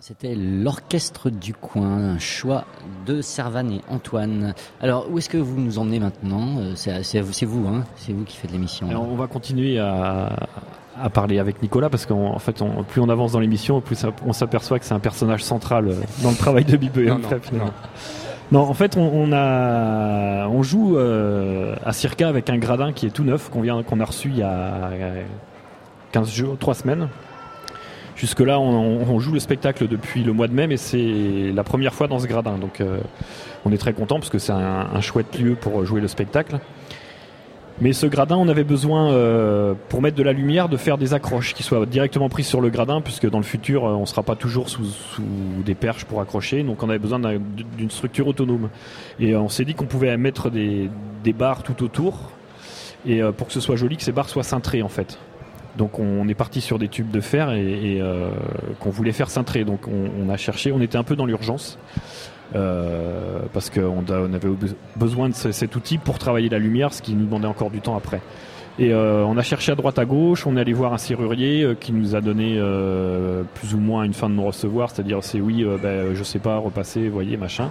C'était l'orchestre du coin, un choix de Servan et Antoine. Alors, où est-ce que vous nous emmenez maintenant ? C'est vous, hein ? C'est vous qui faites l'émission. Alors, on va continuer à parler avec Nicolas parce qu'en fait, plus on avance dans l'émission, plus on s'aperçoit que c'est un personnage central dans le travail de Bibe. Non, en fait, on joue à Circa avec un gradin qui est tout neuf qu'on a reçu il y a 15 jours, 3 semaines. Jusque-là, on joue le spectacle depuis le mois de mai, mais c'est la première fois dans ce gradin. Donc, on est très content parce que c'est un chouette lieu pour jouer le spectacle. Mais ce gradin, on avait besoin, pour mettre de la lumière, de faire des accroches qui soient directement prises sur le gradin, puisque dans le futur, on ne sera pas toujours sous des perches pour accrocher. Donc, on avait besoin d'une structure autonome. Et on s'est dit qu'on pouvait mettre des barres tout autour, et pour que ce soit joli, que ces barres soient cintrées, en fait. Donc on est parti sur des tubes de fer et qu'on voulait faire cintrer. Donc on a cherché, on était un peu dans l'urgence parce qu'on avait besoin de cet outil pour travailler la lumière, ce qui nous demandait encore du temps après. Et on a cherché à droite à gauche, on est allé voir un serrurier qui nous a donné plus ou moins une fin de non-recevoir, c'est-à-dire c'est oui, je sais pas, repasser, voyez, machin.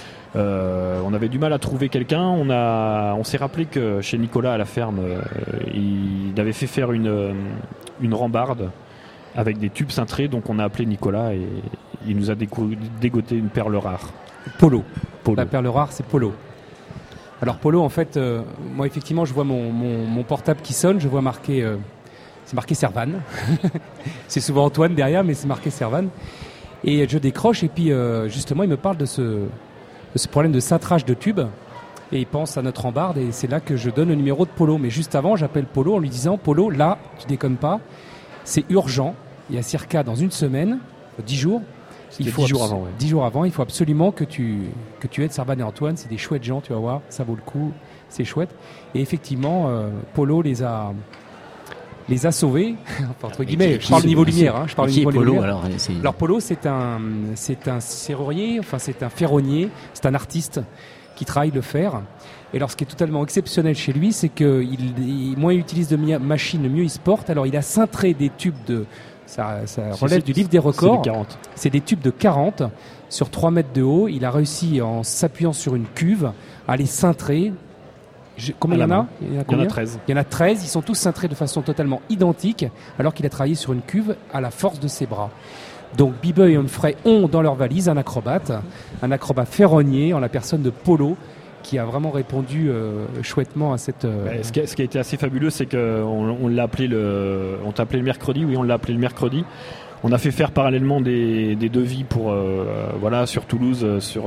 On avait du mal à trouver quelqu'un. On s'est rappelé que chez Nicolas à la ferme, il avait fait faire une rambarde avec des tubes cintrés. Donc on a appelé Nicolas et il nous a dégoté une perle rare. Polo. La perle rare, c'est Polo. Alors Polo, en fait, moi effectivement, je vois mon portable qui sonne. Je vois c'est marqué Servan. C'est souvent Antoine derrière, mais c'est marqué Servan. Et je décroche et puis justement, il me parle de ce problème de cintrage de tubes et il pense à notre rambarde et c'est là que je donne le numéro de Polo. Mais juste avant, j'appelle Polo en lui disant: Polo, là, tu déconnes pas, c'est urgent, il y a Circa dans une semaine, 10 jours. 10 jours avant, ouais. 10 jours avant, il faut absolument que tu aides Servan et Antoine, c'est des chouettes gens, tu vas voir, ça vaut le coup, c'est chouette. Et effectivement, Polo les a sauvés, entre guillemets. Je parle au niveau lumière. Je parle au niveau lumière. Alors Polo, c'est un serrurier, enfin c'est un ferronnier, c'est un artiste qui travaille le fer. Et alors ce qui est totalement exceptionnel chez lui, c'est que moins il utilise de machines, mieux il se porte. Alors il a cintré des tubes ça relève du livre des records. C'est des tubes de 40 sur 3 mètres de haut. Il a réussi, en s'appuyant sur une cuve, à les cintrer. Combien il y en a ? Il y en a 13. Il y en a 13, ils sont tous cintrés de façon totalement identique, alors qu'il a travaillé sur une cuve à la force de ses bras. Donc Bibe et Humphrey ont dans leur valise un acrobate ferronnier en la personne de Polo, qui a vraiment répondu chouettement à cette... Ce qui a été assez fabuleux, c'est qu'on l'a appelé on t'a appelé le mercredi, oui, on l'a appelé le mercredi. On a fait faire parallèlement des devis pour sur Toulouse,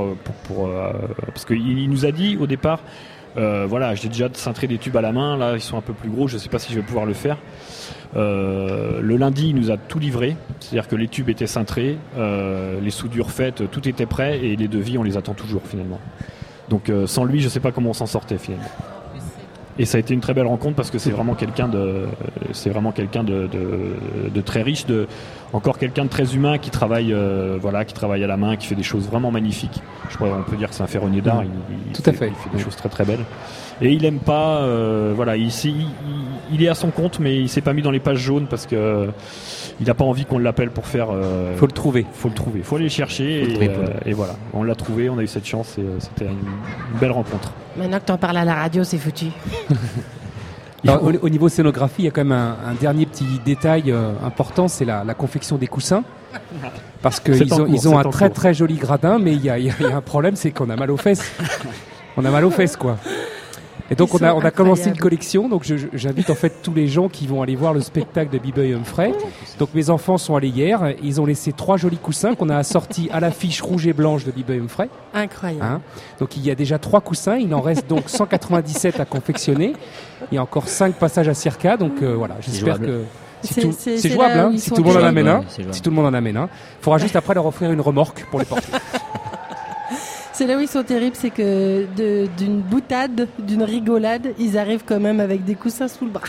parce qu'il nous a dit au départ... j'ai déjà cintré des tubes à la main, là ils sont un peu plus gros, je ne sais pas si je vais pouvoir le faire. Le lundi il nous a tout livré, c'est-à-dire que les tubes étaient cintrés, les soudures faites, tout était prêt et les devis on les attend toujours finalement. Donc sans lui je ne sais pas comment on s'en sortait finalement. Et ça a été une très belle rencontre parce que c'est vraiment quelqu'un de très riche, encore quelqu'un de très humain qui travaille à la main, qui fait des choses vraiment magnifiques. On peut dire que c'est un ferronnier d'art. Il fait des choses très très belles. Et il aime pas, il est à son compte, mais il s'est pas mis dans les pages jaunes parce que il n'a pas envie qu'on l'appelle pour faire. Faut le trouver. Faut aller le chercher et voilà. On l'a trouvé, on a eu cette chance et c'était une belle rencontre. Maintenant que tu en parles à la radio, c'est foutu. Alors, au niveau scénographie, il y a quand même un dernier petit détail important, c'est la confection des coussins. Parce qu'ils ont un très très joli gradin, mais il y a un problème, c'est qu'on a mal aux fesses. On a mal aux fesses, quoi. Et donc on a commencé une collection, donc j'invite en fait tous les gens qui vont aller voir le spectacle de Bibe et Humphrey. Donc mes enfants sont allés hier, ils ont laissé 3 jolis coussins qu'on a assortis à l'affiche rouge et blanche de Bibe et Humphrey. Incroyable. Donc il y a déjà 3 coussins, il en reste donc 197 à confectionner. Il y a encore 5 passages à Circa, donc voilà, j'espère que... C'est jouable, si tout le monde en amène un. Si tout le monde en amène un. Il faudra juste après leur offrir une remorque pour les porter. C'est là où ils sont terribles, c'est que d'une boutade, d'une rigolade, ils arrivent quand même avec des coussins sous le bras.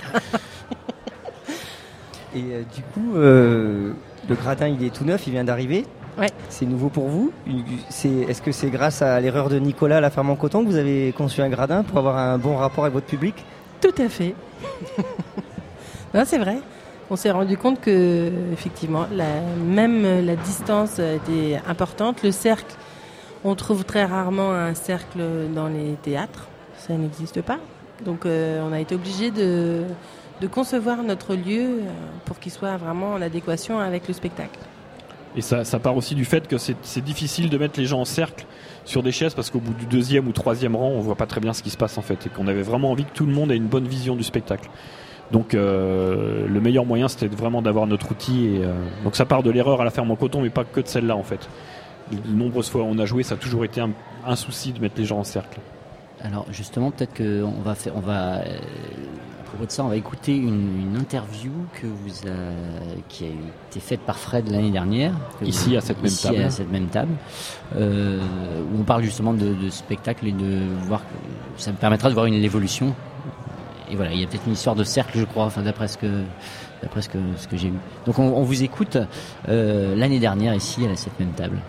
Et du coup, le gradin, il est tout neuf, il vient d'arriver. Ouais. C'est nouveau pour vous. Est-ce que c'est grâce à l'erreur de Nicolas à la ferme en coton que vous avez conçu un gradin pour avoir un bon rapport avec votre public ? Tout à fait. Non, c'est vrai. on s'est rendu compte que effectivement, même la distance était importante. Le cercle, on trouve très rarement un cercle dans les théâtres, ça n'existe pas. Donc on a été obligé de concevoir notre lieu pour qu'il soit vraiment en adéquation avec le spectacle. Et ça part aussi du fait que c'est difficile de mettre les gens en cercle sur des chaises parce qu'au bout du 2e ou 3e rang, on voit pas très bien ce qui se passe en fait, et qu'on avait vraiment envie que tout le monde ait une bonne vision du spectacle. Donc le meilleur moyen, c'était vraiment d'avoir notre outil. Et, donc ça part de l'erreur à la ferme en coton, mais pas que de celle-là en fait. De nombreuses fois on a joué, ça a toujours été un souci de mettre les gens en cercle. Alors justement, peut-être qu'on va faire, à propos de ça, on va écouter une interview qui a été faite par Fred l'année dernière. Ici, à cette même table. Où on parle justement de spectacle et de voir, ça me permettra de voir l'évolution. Et voilà, il y a peut-être une histoire de cercle, je crois, enfin d'après ce que j'ai lu. Donc on vous écoute l'année dernière ici à cette même table.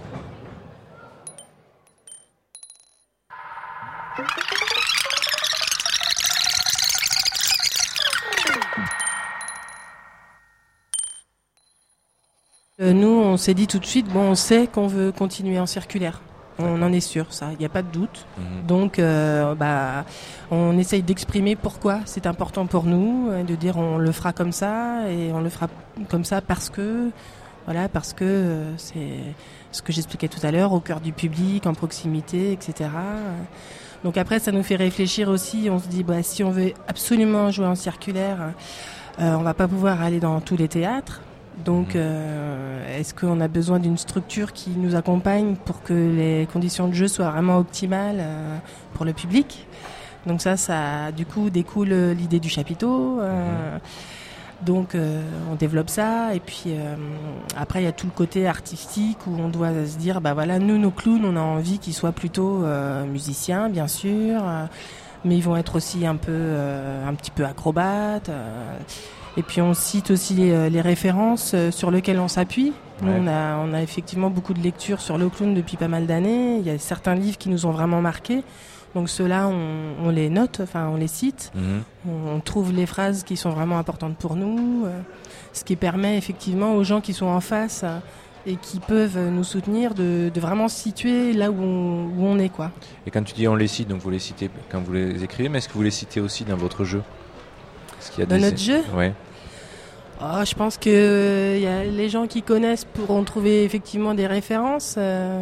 Nous, on s'est dit tout de suite, on sait qu'on veut continuer en circulaire. On en est sûr, ça, il n'y a pas de doute. Donc, on essaye d'exprimer pourquoi c'est important pour nous, de dire on le fera comme ça, et on le fera comme ça parce que c'est ce que j'expliquais tout à l'heure, au cœur du public, en proximité, etc. Donc après, ça nous fait réfléchir aussi. On se dit, si on veut absolument jouer en circulaire, on va pas pouvoir aller dans tous les théâtres. Donc, est-ce qu'on a besoin d'une structure qui nous accompagne pour que les conditions de jeu soient vraiment optimales pour le public ? Donc ça du coup découle l'idée du chapiteau. Donc on développe ça, et puis après il y a tout le côté artistique où on doit se dire nous, nos clowns, on a envie qu'ils soient plutôt musiciens, bien sûr, mais ils vont être aussi un petit peu acrobates. Et puis on cite aussi les références sur lesquelles on s'appuie. Nous, on a effectivement beaucoup de lectures sur le clown depuis pas mal d'années. Il y a certains livres qui nous ont vraiment marqués. Donc ceux-là, on les note, on les cite. On trouve les phrases qui sont vraiment importantes pour nous. Ce qui permet effectivement aux gens qui sont en face et qui peuvent nous soutenir de vraiment se situer là où on est, quoi. Et quand tu dis on les cite, donc vous les citez quand vous les écrivez, mais est-ce que vous les citez aussi dans votre jeu ? Dans notre jeu ? Ouais. Je pense que les gens qui connaissent pourront trouver effectivement des références.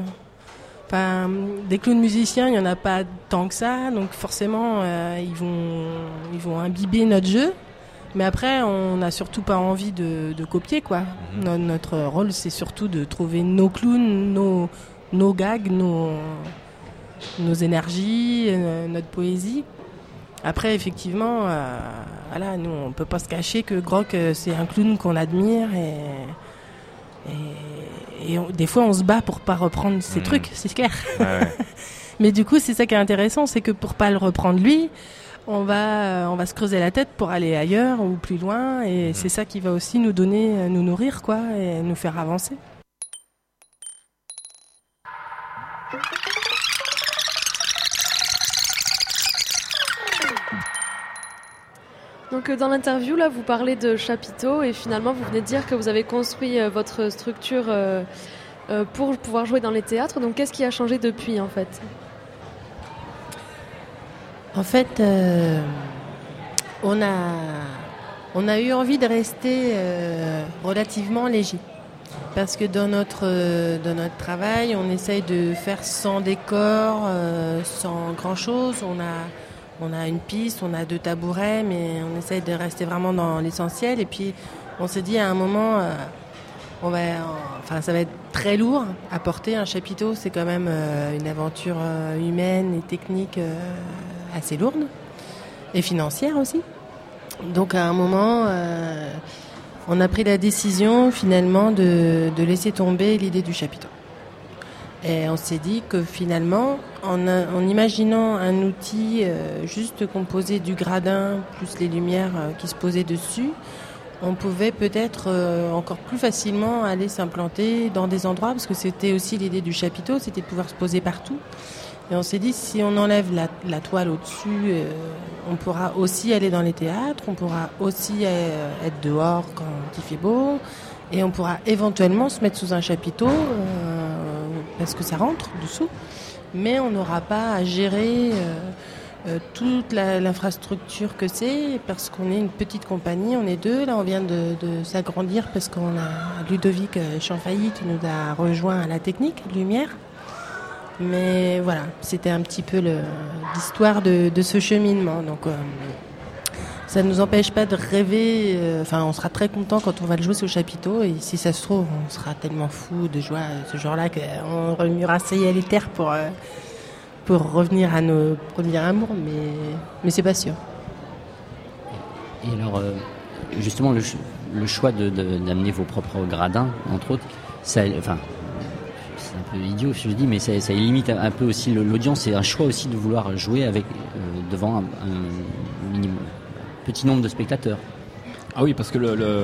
Des clowns musiciens, il n'y en a pas tant que ça, donc forcément ils vont imbiber notre jeu. Mais après, on n'a surtout pas envie de copier, quoi. Notre rôle, c'est surtout de trouver nos clowns, nos gags, nos énergies, notre poésie. Après, effectivement, nous, on peut pas se cacher que Grock, c'est un clown qu'on admire, et des fois, on se bat pour pas reprendre ses trucs, c'est clair. Ouais. Mais du coup, c'est ça qui est intéressant, c'est que pour pas le reprendre lui, on va se creuser la tête pour aller ailleurs ou plus loin, et c'est ça qui va aussi nous nourrir, quoi, et nous faire avancer. Donc dans l'interview, là, vous parlez de chapiteau, et finalement, vous venez de dire que vous avez construit votre structure pour pouvoir jouer dans les théâtres. Donc qu'est-ce qui a changé depuis, en fait ? En fait, on a eu envie de rester relativement léger. Parce que dans notre travail, on essaye de faire sans décor, sans grand-chose. On a une piste, on a 2 tabourets, mais on essaye de rester vraiment dans l'essentiel. Et puis, on s'est dit à un moment, ça va être très lourd à porter. Un chapiteau, c'est quand même une aventure humaine et technique assez lourde, et financière aussi. Donc, à un moment, on a pris la décision, finalement, de laisser tomber l'idée du chapiteau. Et on s'est dit que finalement, en imaginant un outil juste composé du gradin plus les lumières qui se posaient dessus, on pouvait peut-être encore plus facilement aller s'implanter dans des endroits, parce que c'était aussi l'idée du chapiteau, c'était de pouvoir se poser partout. Et on s'est dit, si on enlève la toile au-dessus, on pourra aussi aller dans les théâtres, on pourra aussi être dehors quand il fait beau, et on pourra éventuellement se mettre sous un chapiteau, parce que ça rentre dessous, mais on n'aura pas à gérer toute l'infrastructure que c'est, parce qu'on est une petite compagnie, on est 2, là on vient de s'agrandir parce qu'on a Ludovic Champailly qui nous a rejoint à la technique lumière. Mais voilà, c'était un petit peu l'histoire de ce cheminement. Donc ça ne nous empêche pas de rêver. On sera très content quand on va le jouer sous le chapiteau. Et si ça se trouve, on sera tellement fou de joie ce jour-là qu'on remuera les terres pour revenir à nos premiers amours. Mais c'est pas sûr. Et alors, justement, le choix d'amener vos propres gradins, entre autres, ça, enfin, c'est un peu idiot ce que je dis, mais ça limite un peu aussi l'audience. C'est un choix aussi de vouloir jouer avec devant un petit nombre de spectateurs. Ah oui, parce que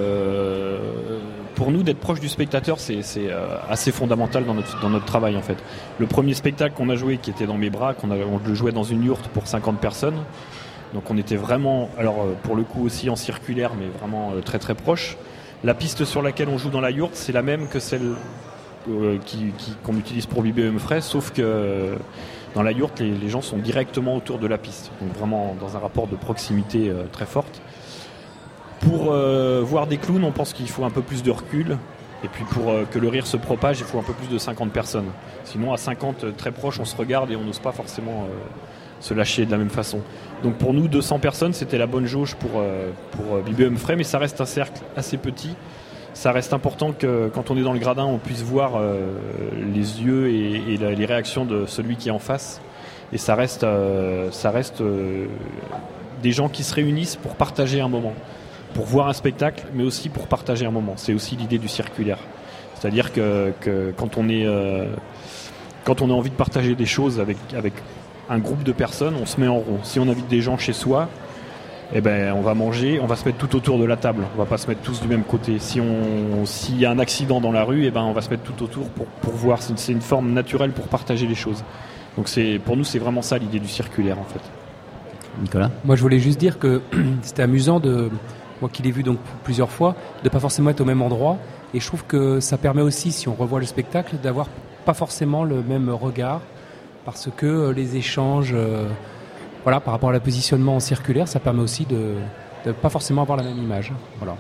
pour nous, d'être proche du spectateur, c'est assez fondamental dans notre travail en fait. Le premier spectacle qu'on a joué, qui était dans mes bras, on le jouait dans une yourte pour 50 personnes. Donc on était vraiment, alors pour le coup aussi en circulaire, mais vraiment très très proche. La piste sur laquelle on joue dans la yourte, c'est la même que celle qu'on utilise pour BBM Fray, sauf que dans la yourte, les gens sont directement autour de la piste. Donc vraiment dans un rapport de proximité très forte. Pour voir des clowns, on pense qu'il faut un peu plus de recul. Et puis pour que le rire se propage, il faut un peu plus de 50 personnes. Sinon à 50 très proches, on se regarde et on n'ose pas forcément se lâcher de la même façon. Donc pour nous, 200 personnes, c'était la bonne jauge pour BBM Fray, mais ça reste un cercle assez petit. Ça reste important que quand on est dans le gradin, on puisse voir les yeux et les réactions de celui qui est en face. Et ça reste des gens qui se réunissent pour partager un moment, pour voir un spectacle, mais aussi pour partager un moment. C'est aussi l'idée du circulaire. C'est-à-dire que quand on a envie de partager des choses avec un groupe de personnes, on se met en rond. Si on invite des gens chez soi, eh ben, on va manger, on va se mettre tout autour de la table. On va pas se mettre tous du même côté. S'il y a un accident dans la rue, eh ben, on va se mettre tout autour pour voir. C'est une forme naturelle pour partager les choses. Donc pour nous, c'est vraiment ça l'idée du circulaire en fait. Nicolas ? Moi, je voulais juste dire que c'était amusant moi qui l'ai vu donc plusieurs fois, de pas forcément être au même endroit. Et je trouve que ça permet aussi, si on revoit le spectacle, d'avoir pas forcément le même regard, parce que les échanges, par rapport à la positionnement en circulaire, ça permet aussi de pas forcément avoir la même image. Voilà.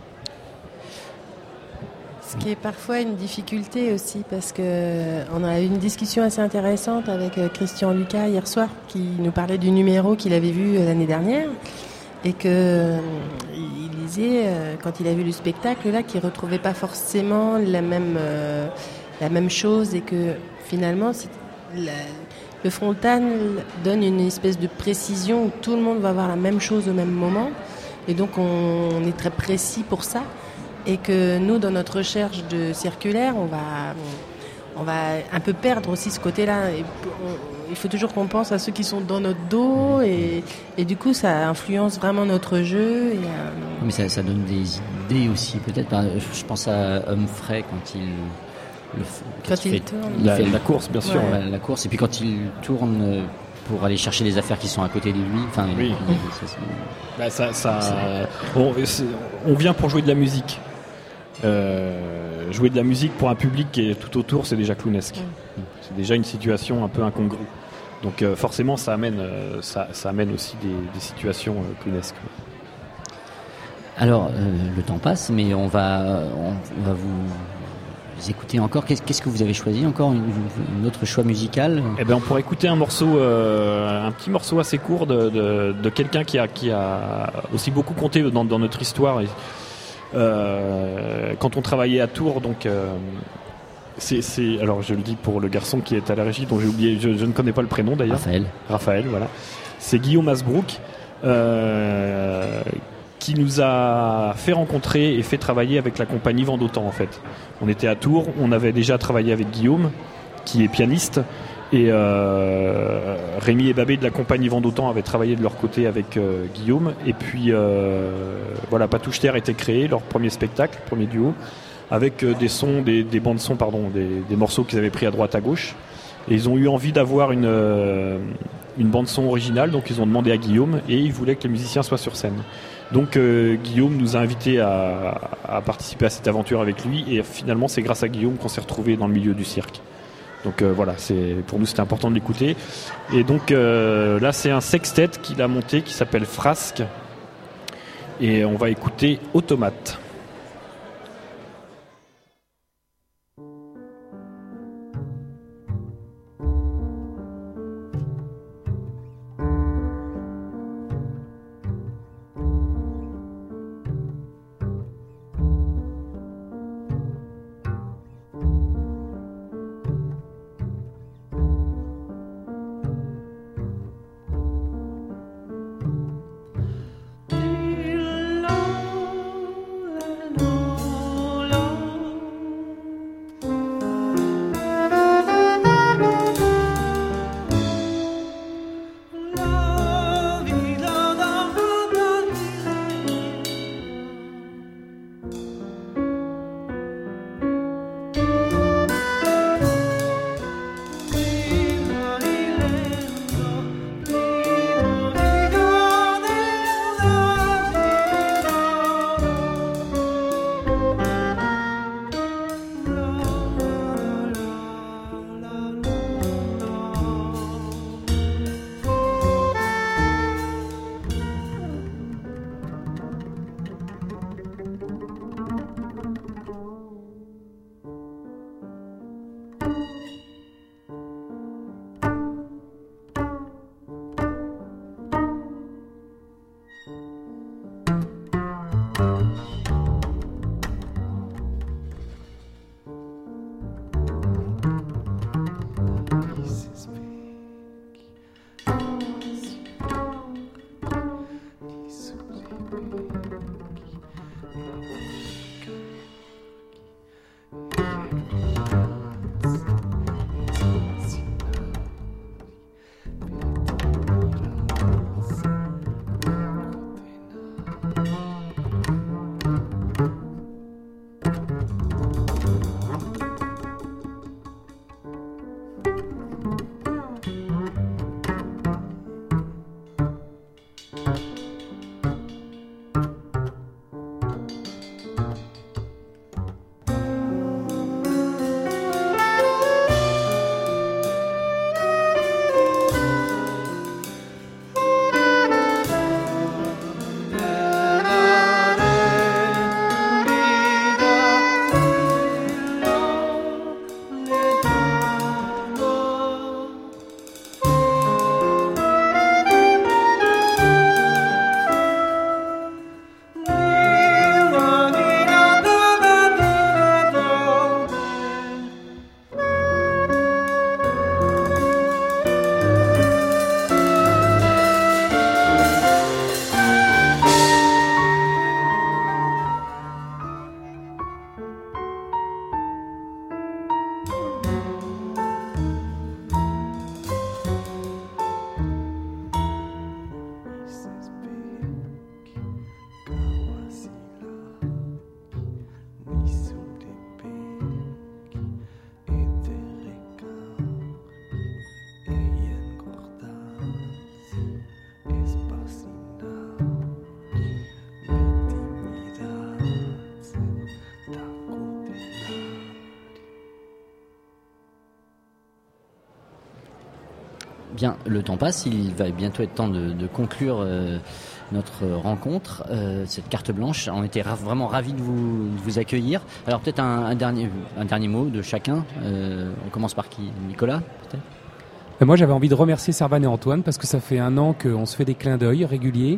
Ce qui est parfois une difficulté aussi, parce que on a eu une discussion assez intéressante avec Christian Lucas hier soir, qui nous parlait du numéro qu'il avait vu l'année dernière, et que il disait quand il a vu le spectacle là qu'il retrouvait pas forcément la même chose, et que finalement le frontal donne une espèce de précision où tout le monde va voir la même chose au même moment, et donc on est très précis pour ça. Et que nous, dans notre recherche de circulaire, on va un peu perdre aussi ce côté-là. Il faut toujours qu'on pense à ceux qui sont dans notre dos, et du coup, ça influence vraiment notre jeu. Mais ça donne des idées aussi, peut-être. Je pense à Humphrey quand il tourne. La course, bien sûr. Ouais. La course, et puis quand il tourne pour aller chercher les affaires qui sont à côté de lui. Enfin, oui. On vient pour jouer de la musique. Jouer de la musique pour un public qui est tout autour, c'est déjà clownesque. C'est déjà une situation un peu incongrue. Donc forcément, ça amène aussi des situations clownesques. Alors, le temps passe, mais on va vous écouter encore. Qu'est-ce que vous avez choisi encore, un autre choix musical? Eh ben, on pourrait écouter un petit morceau assez court de quelqu'un qui a aussi beaucoup compté dans notre histoire. Quand on travaillait à Tours, donc alors je le dis pour le garçon qui est à la régie, dont j'ai oublié, je ne connais pas le prénom d'ailleurs. Raphaël, voilà. C'est Guillaume Asbrook qui nous a fait rencontrer et fait travailler avec la compagnie Vent d'Autan en fait. On était à Tours, on avait déjà travaillé avec Guillaume, qui est pianiste, et Rémi et Babé de la compagnie Vent d'Autan avaient travaillé de leur côté avec Guillaume, et puis Patouche Terre était créé, leur premier spectacle, premier duo, avec des bandes son, des morceaux qu'ils avaient pris à droite à gauche. Et ils ont eu envie d'avoir une bande-son originale, donc ils ont demandé à Guillaume et ils voulaient que les musiciens soient sur scène. Donc Guillaume nous a invités à participer à cette aventure avec lui et finalement c'est grâce à Guillaume qu'on s'est retrouvés dans le milieu du cirque. Donc voilà, pour nous c'était important de l'écouter. Et donc là c'est un sextet qu'il a monté qui s'appelle Frasque et on va écouter Automate. Bien, le temps passe, il va bientôt être temps de conclure notre rencontre, cette carte blanche. On était vraiment ravis de vous accueillir. Alors peut-être un dernier mot de chacun. On commence par qui ? Nicolas, peut-être ? Moi, j'avais envie de remercier Servan et Antoine parce que ça fait 1 an qu'on se fait des clins d'œil réguliers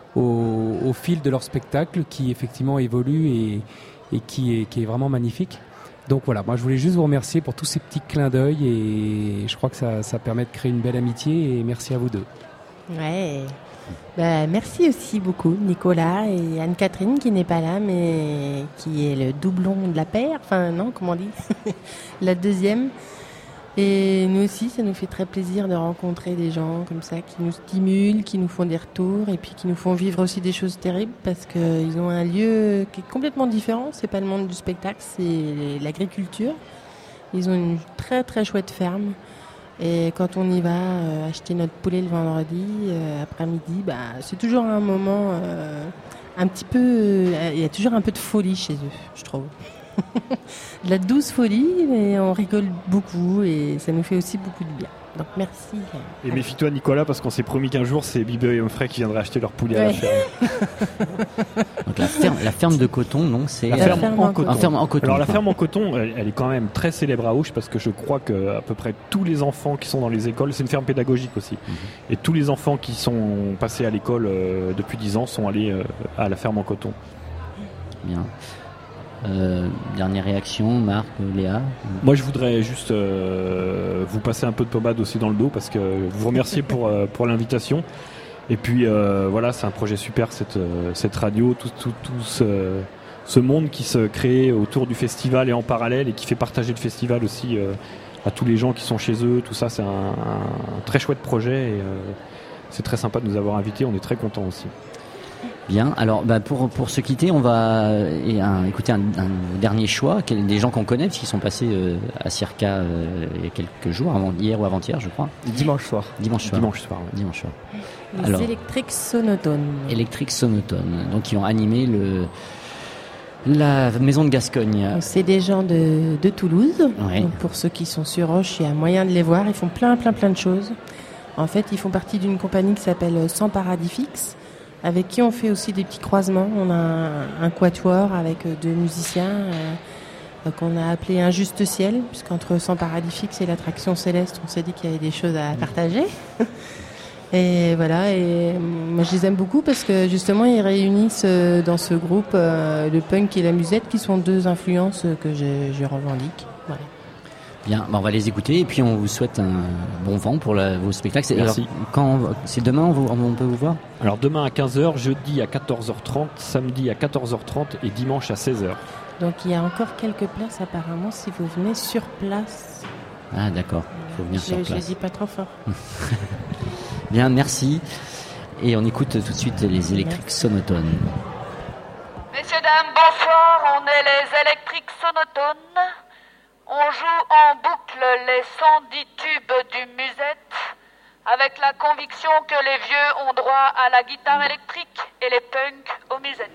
au fil de leur spectacle qui effectivement évolue et qui est vraiment magnifique. Donc voilà, moi je voulais juste vous remercier pour tous ces petits clins d'œil et je crois que ça permet de créer une belle amitié et merci à vous deux. Ouais. Merci aussi beaucoup Nicolas et Anne-Catherine qui n'est pas là mais qui est le doublon de la paire, enfin non, comment on dit la deuxième. Et nous aussi, ça nous fait très plaisir de rencontrer des gens comme ça qui nous stimulent, qui nous font des retours et puis qui nous font vivre aussi des choses terribles parce qu'ils ont un lieu qui est complètement différent. C'est pas le monde du spectacle, c'est l'agriculture. Ils ont une très très chouette ferme Et quand on y va acheter notre poulet le vendredi après-midi, c'est toujours un moment un petit peu... Il y a toujours un peu de folie chez eux, je trouve. De la douce folie, mais on rigole beaucoup et ça nous fait aussi beaucoup de bien. Donc merci. Et méfie-toi Nicolas, parce qu'on s'est promis qu'un jour c'est Bibe et Humphrey qui viendraient acheter leur poulet à la ferme. Donc la ferme de coton, non, c'est la ferme en coton. La ferme en coton. Alors la ferme en coton, elle est quand même très célèbre à Auch, parce que je crois que à peu près tous les enfants qui sont dans les écoles, c'est une ferme pédagogique aussi, et tous les enfants qui sont passés à l'école depuis 10 ans sont allés à la ferme en coton. Bien. Dernière réaction, Marc, Léa. Moi, je voudrais juste vous passer un peu de pommade aussi dans le dos, parce que vous remercier pour l'invitation. Et puis voilà, c'est un projet super, cette radio, tout ce monde qui se crée autour du festival et en parallèle, et qui fait partager le festival aussi à tous les gens qui sont chez eux. Tout ça, c'est un très chouette projet, et c'est très sympa de nous avoir invités. On est très contents aussi. Bien, alors pour se quitter, on va écouter un dernier choix, des gens qu'on connaît, parce qu'ils sont passés à Circa il y a quelques jours, hier ou avant-hier, je crois. Dimanche soir. Dimanche soir. Les Alors, Electric Sonotones. Electric Sonotones, donc qui ont animé la maison de Gascogne. C'est des gens de Toulouse. Ouais. Donc pour ceux qui sont sur Auch, il y a moyen de les voir. Ils font plein de choses. En fait, ils font partie d'une compagnie qui s'appelle Sans Paradis Fixe, avec qui on fait aussi des petits croisements. On a un quatuor avec 2 musiciens qu'on a appelé Injuste Ciel, puisqu'entre Sans Paradis Fixe et l'Attraction Céleste, on s'est dit qu'il y avait des choses à partager. Et voilà, et moi je les aime beaucoup parce que justement ils réunissent dans ce groupe le punk et la musette, qui sont 2 influences que je revendique. Voilà. Bien, on va les écouter, et puis on vous souhaite un bon vent pour vos spectacles. Merci. Alors, c'est demain, on peut vous voir ? Alors demain à 15h, jeudi à 14h30, samedi à 14h30 et dimanche à 16h. Donc il y a encore quelques places apparemment si vous venez sur place. Ah d'accord, il faut venir sur place. Je ne dis pas trop fort. Bien, merci. Et on écoute tout de suite les Electric Sonotones. Messieurs, dames, bonsoir, on est les Electric Sonotones. On joue en boucle les 110 tubes du musette, avec la conviction que les vieux ont droit à la guitare électrique et les punks aux musettes.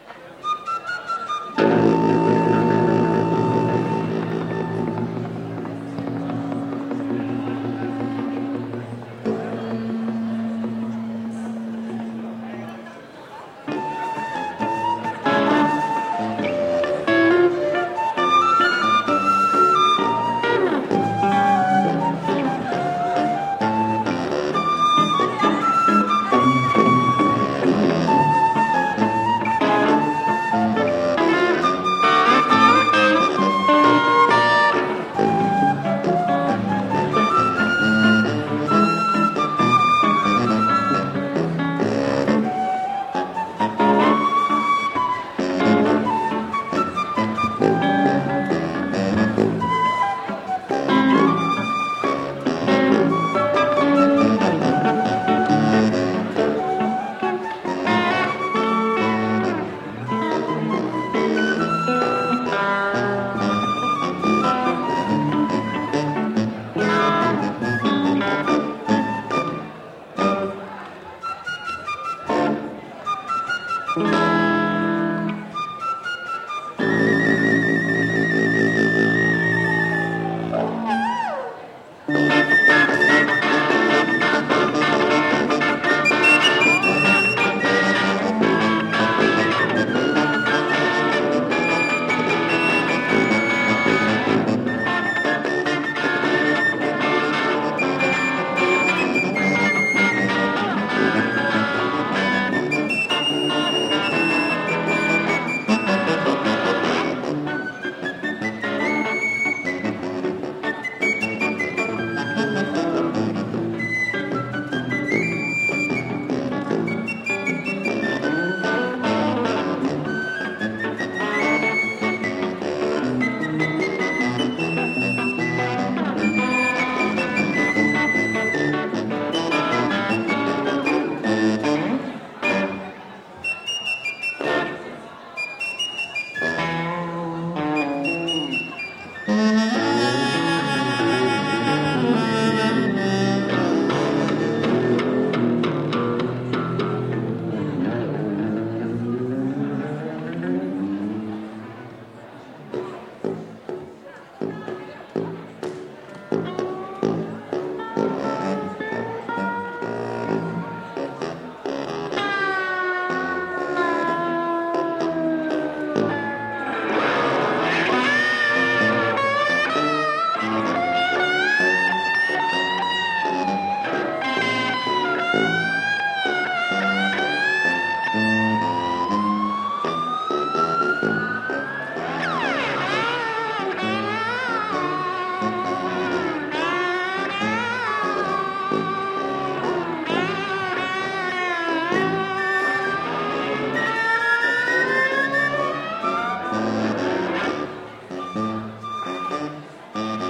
Thank you.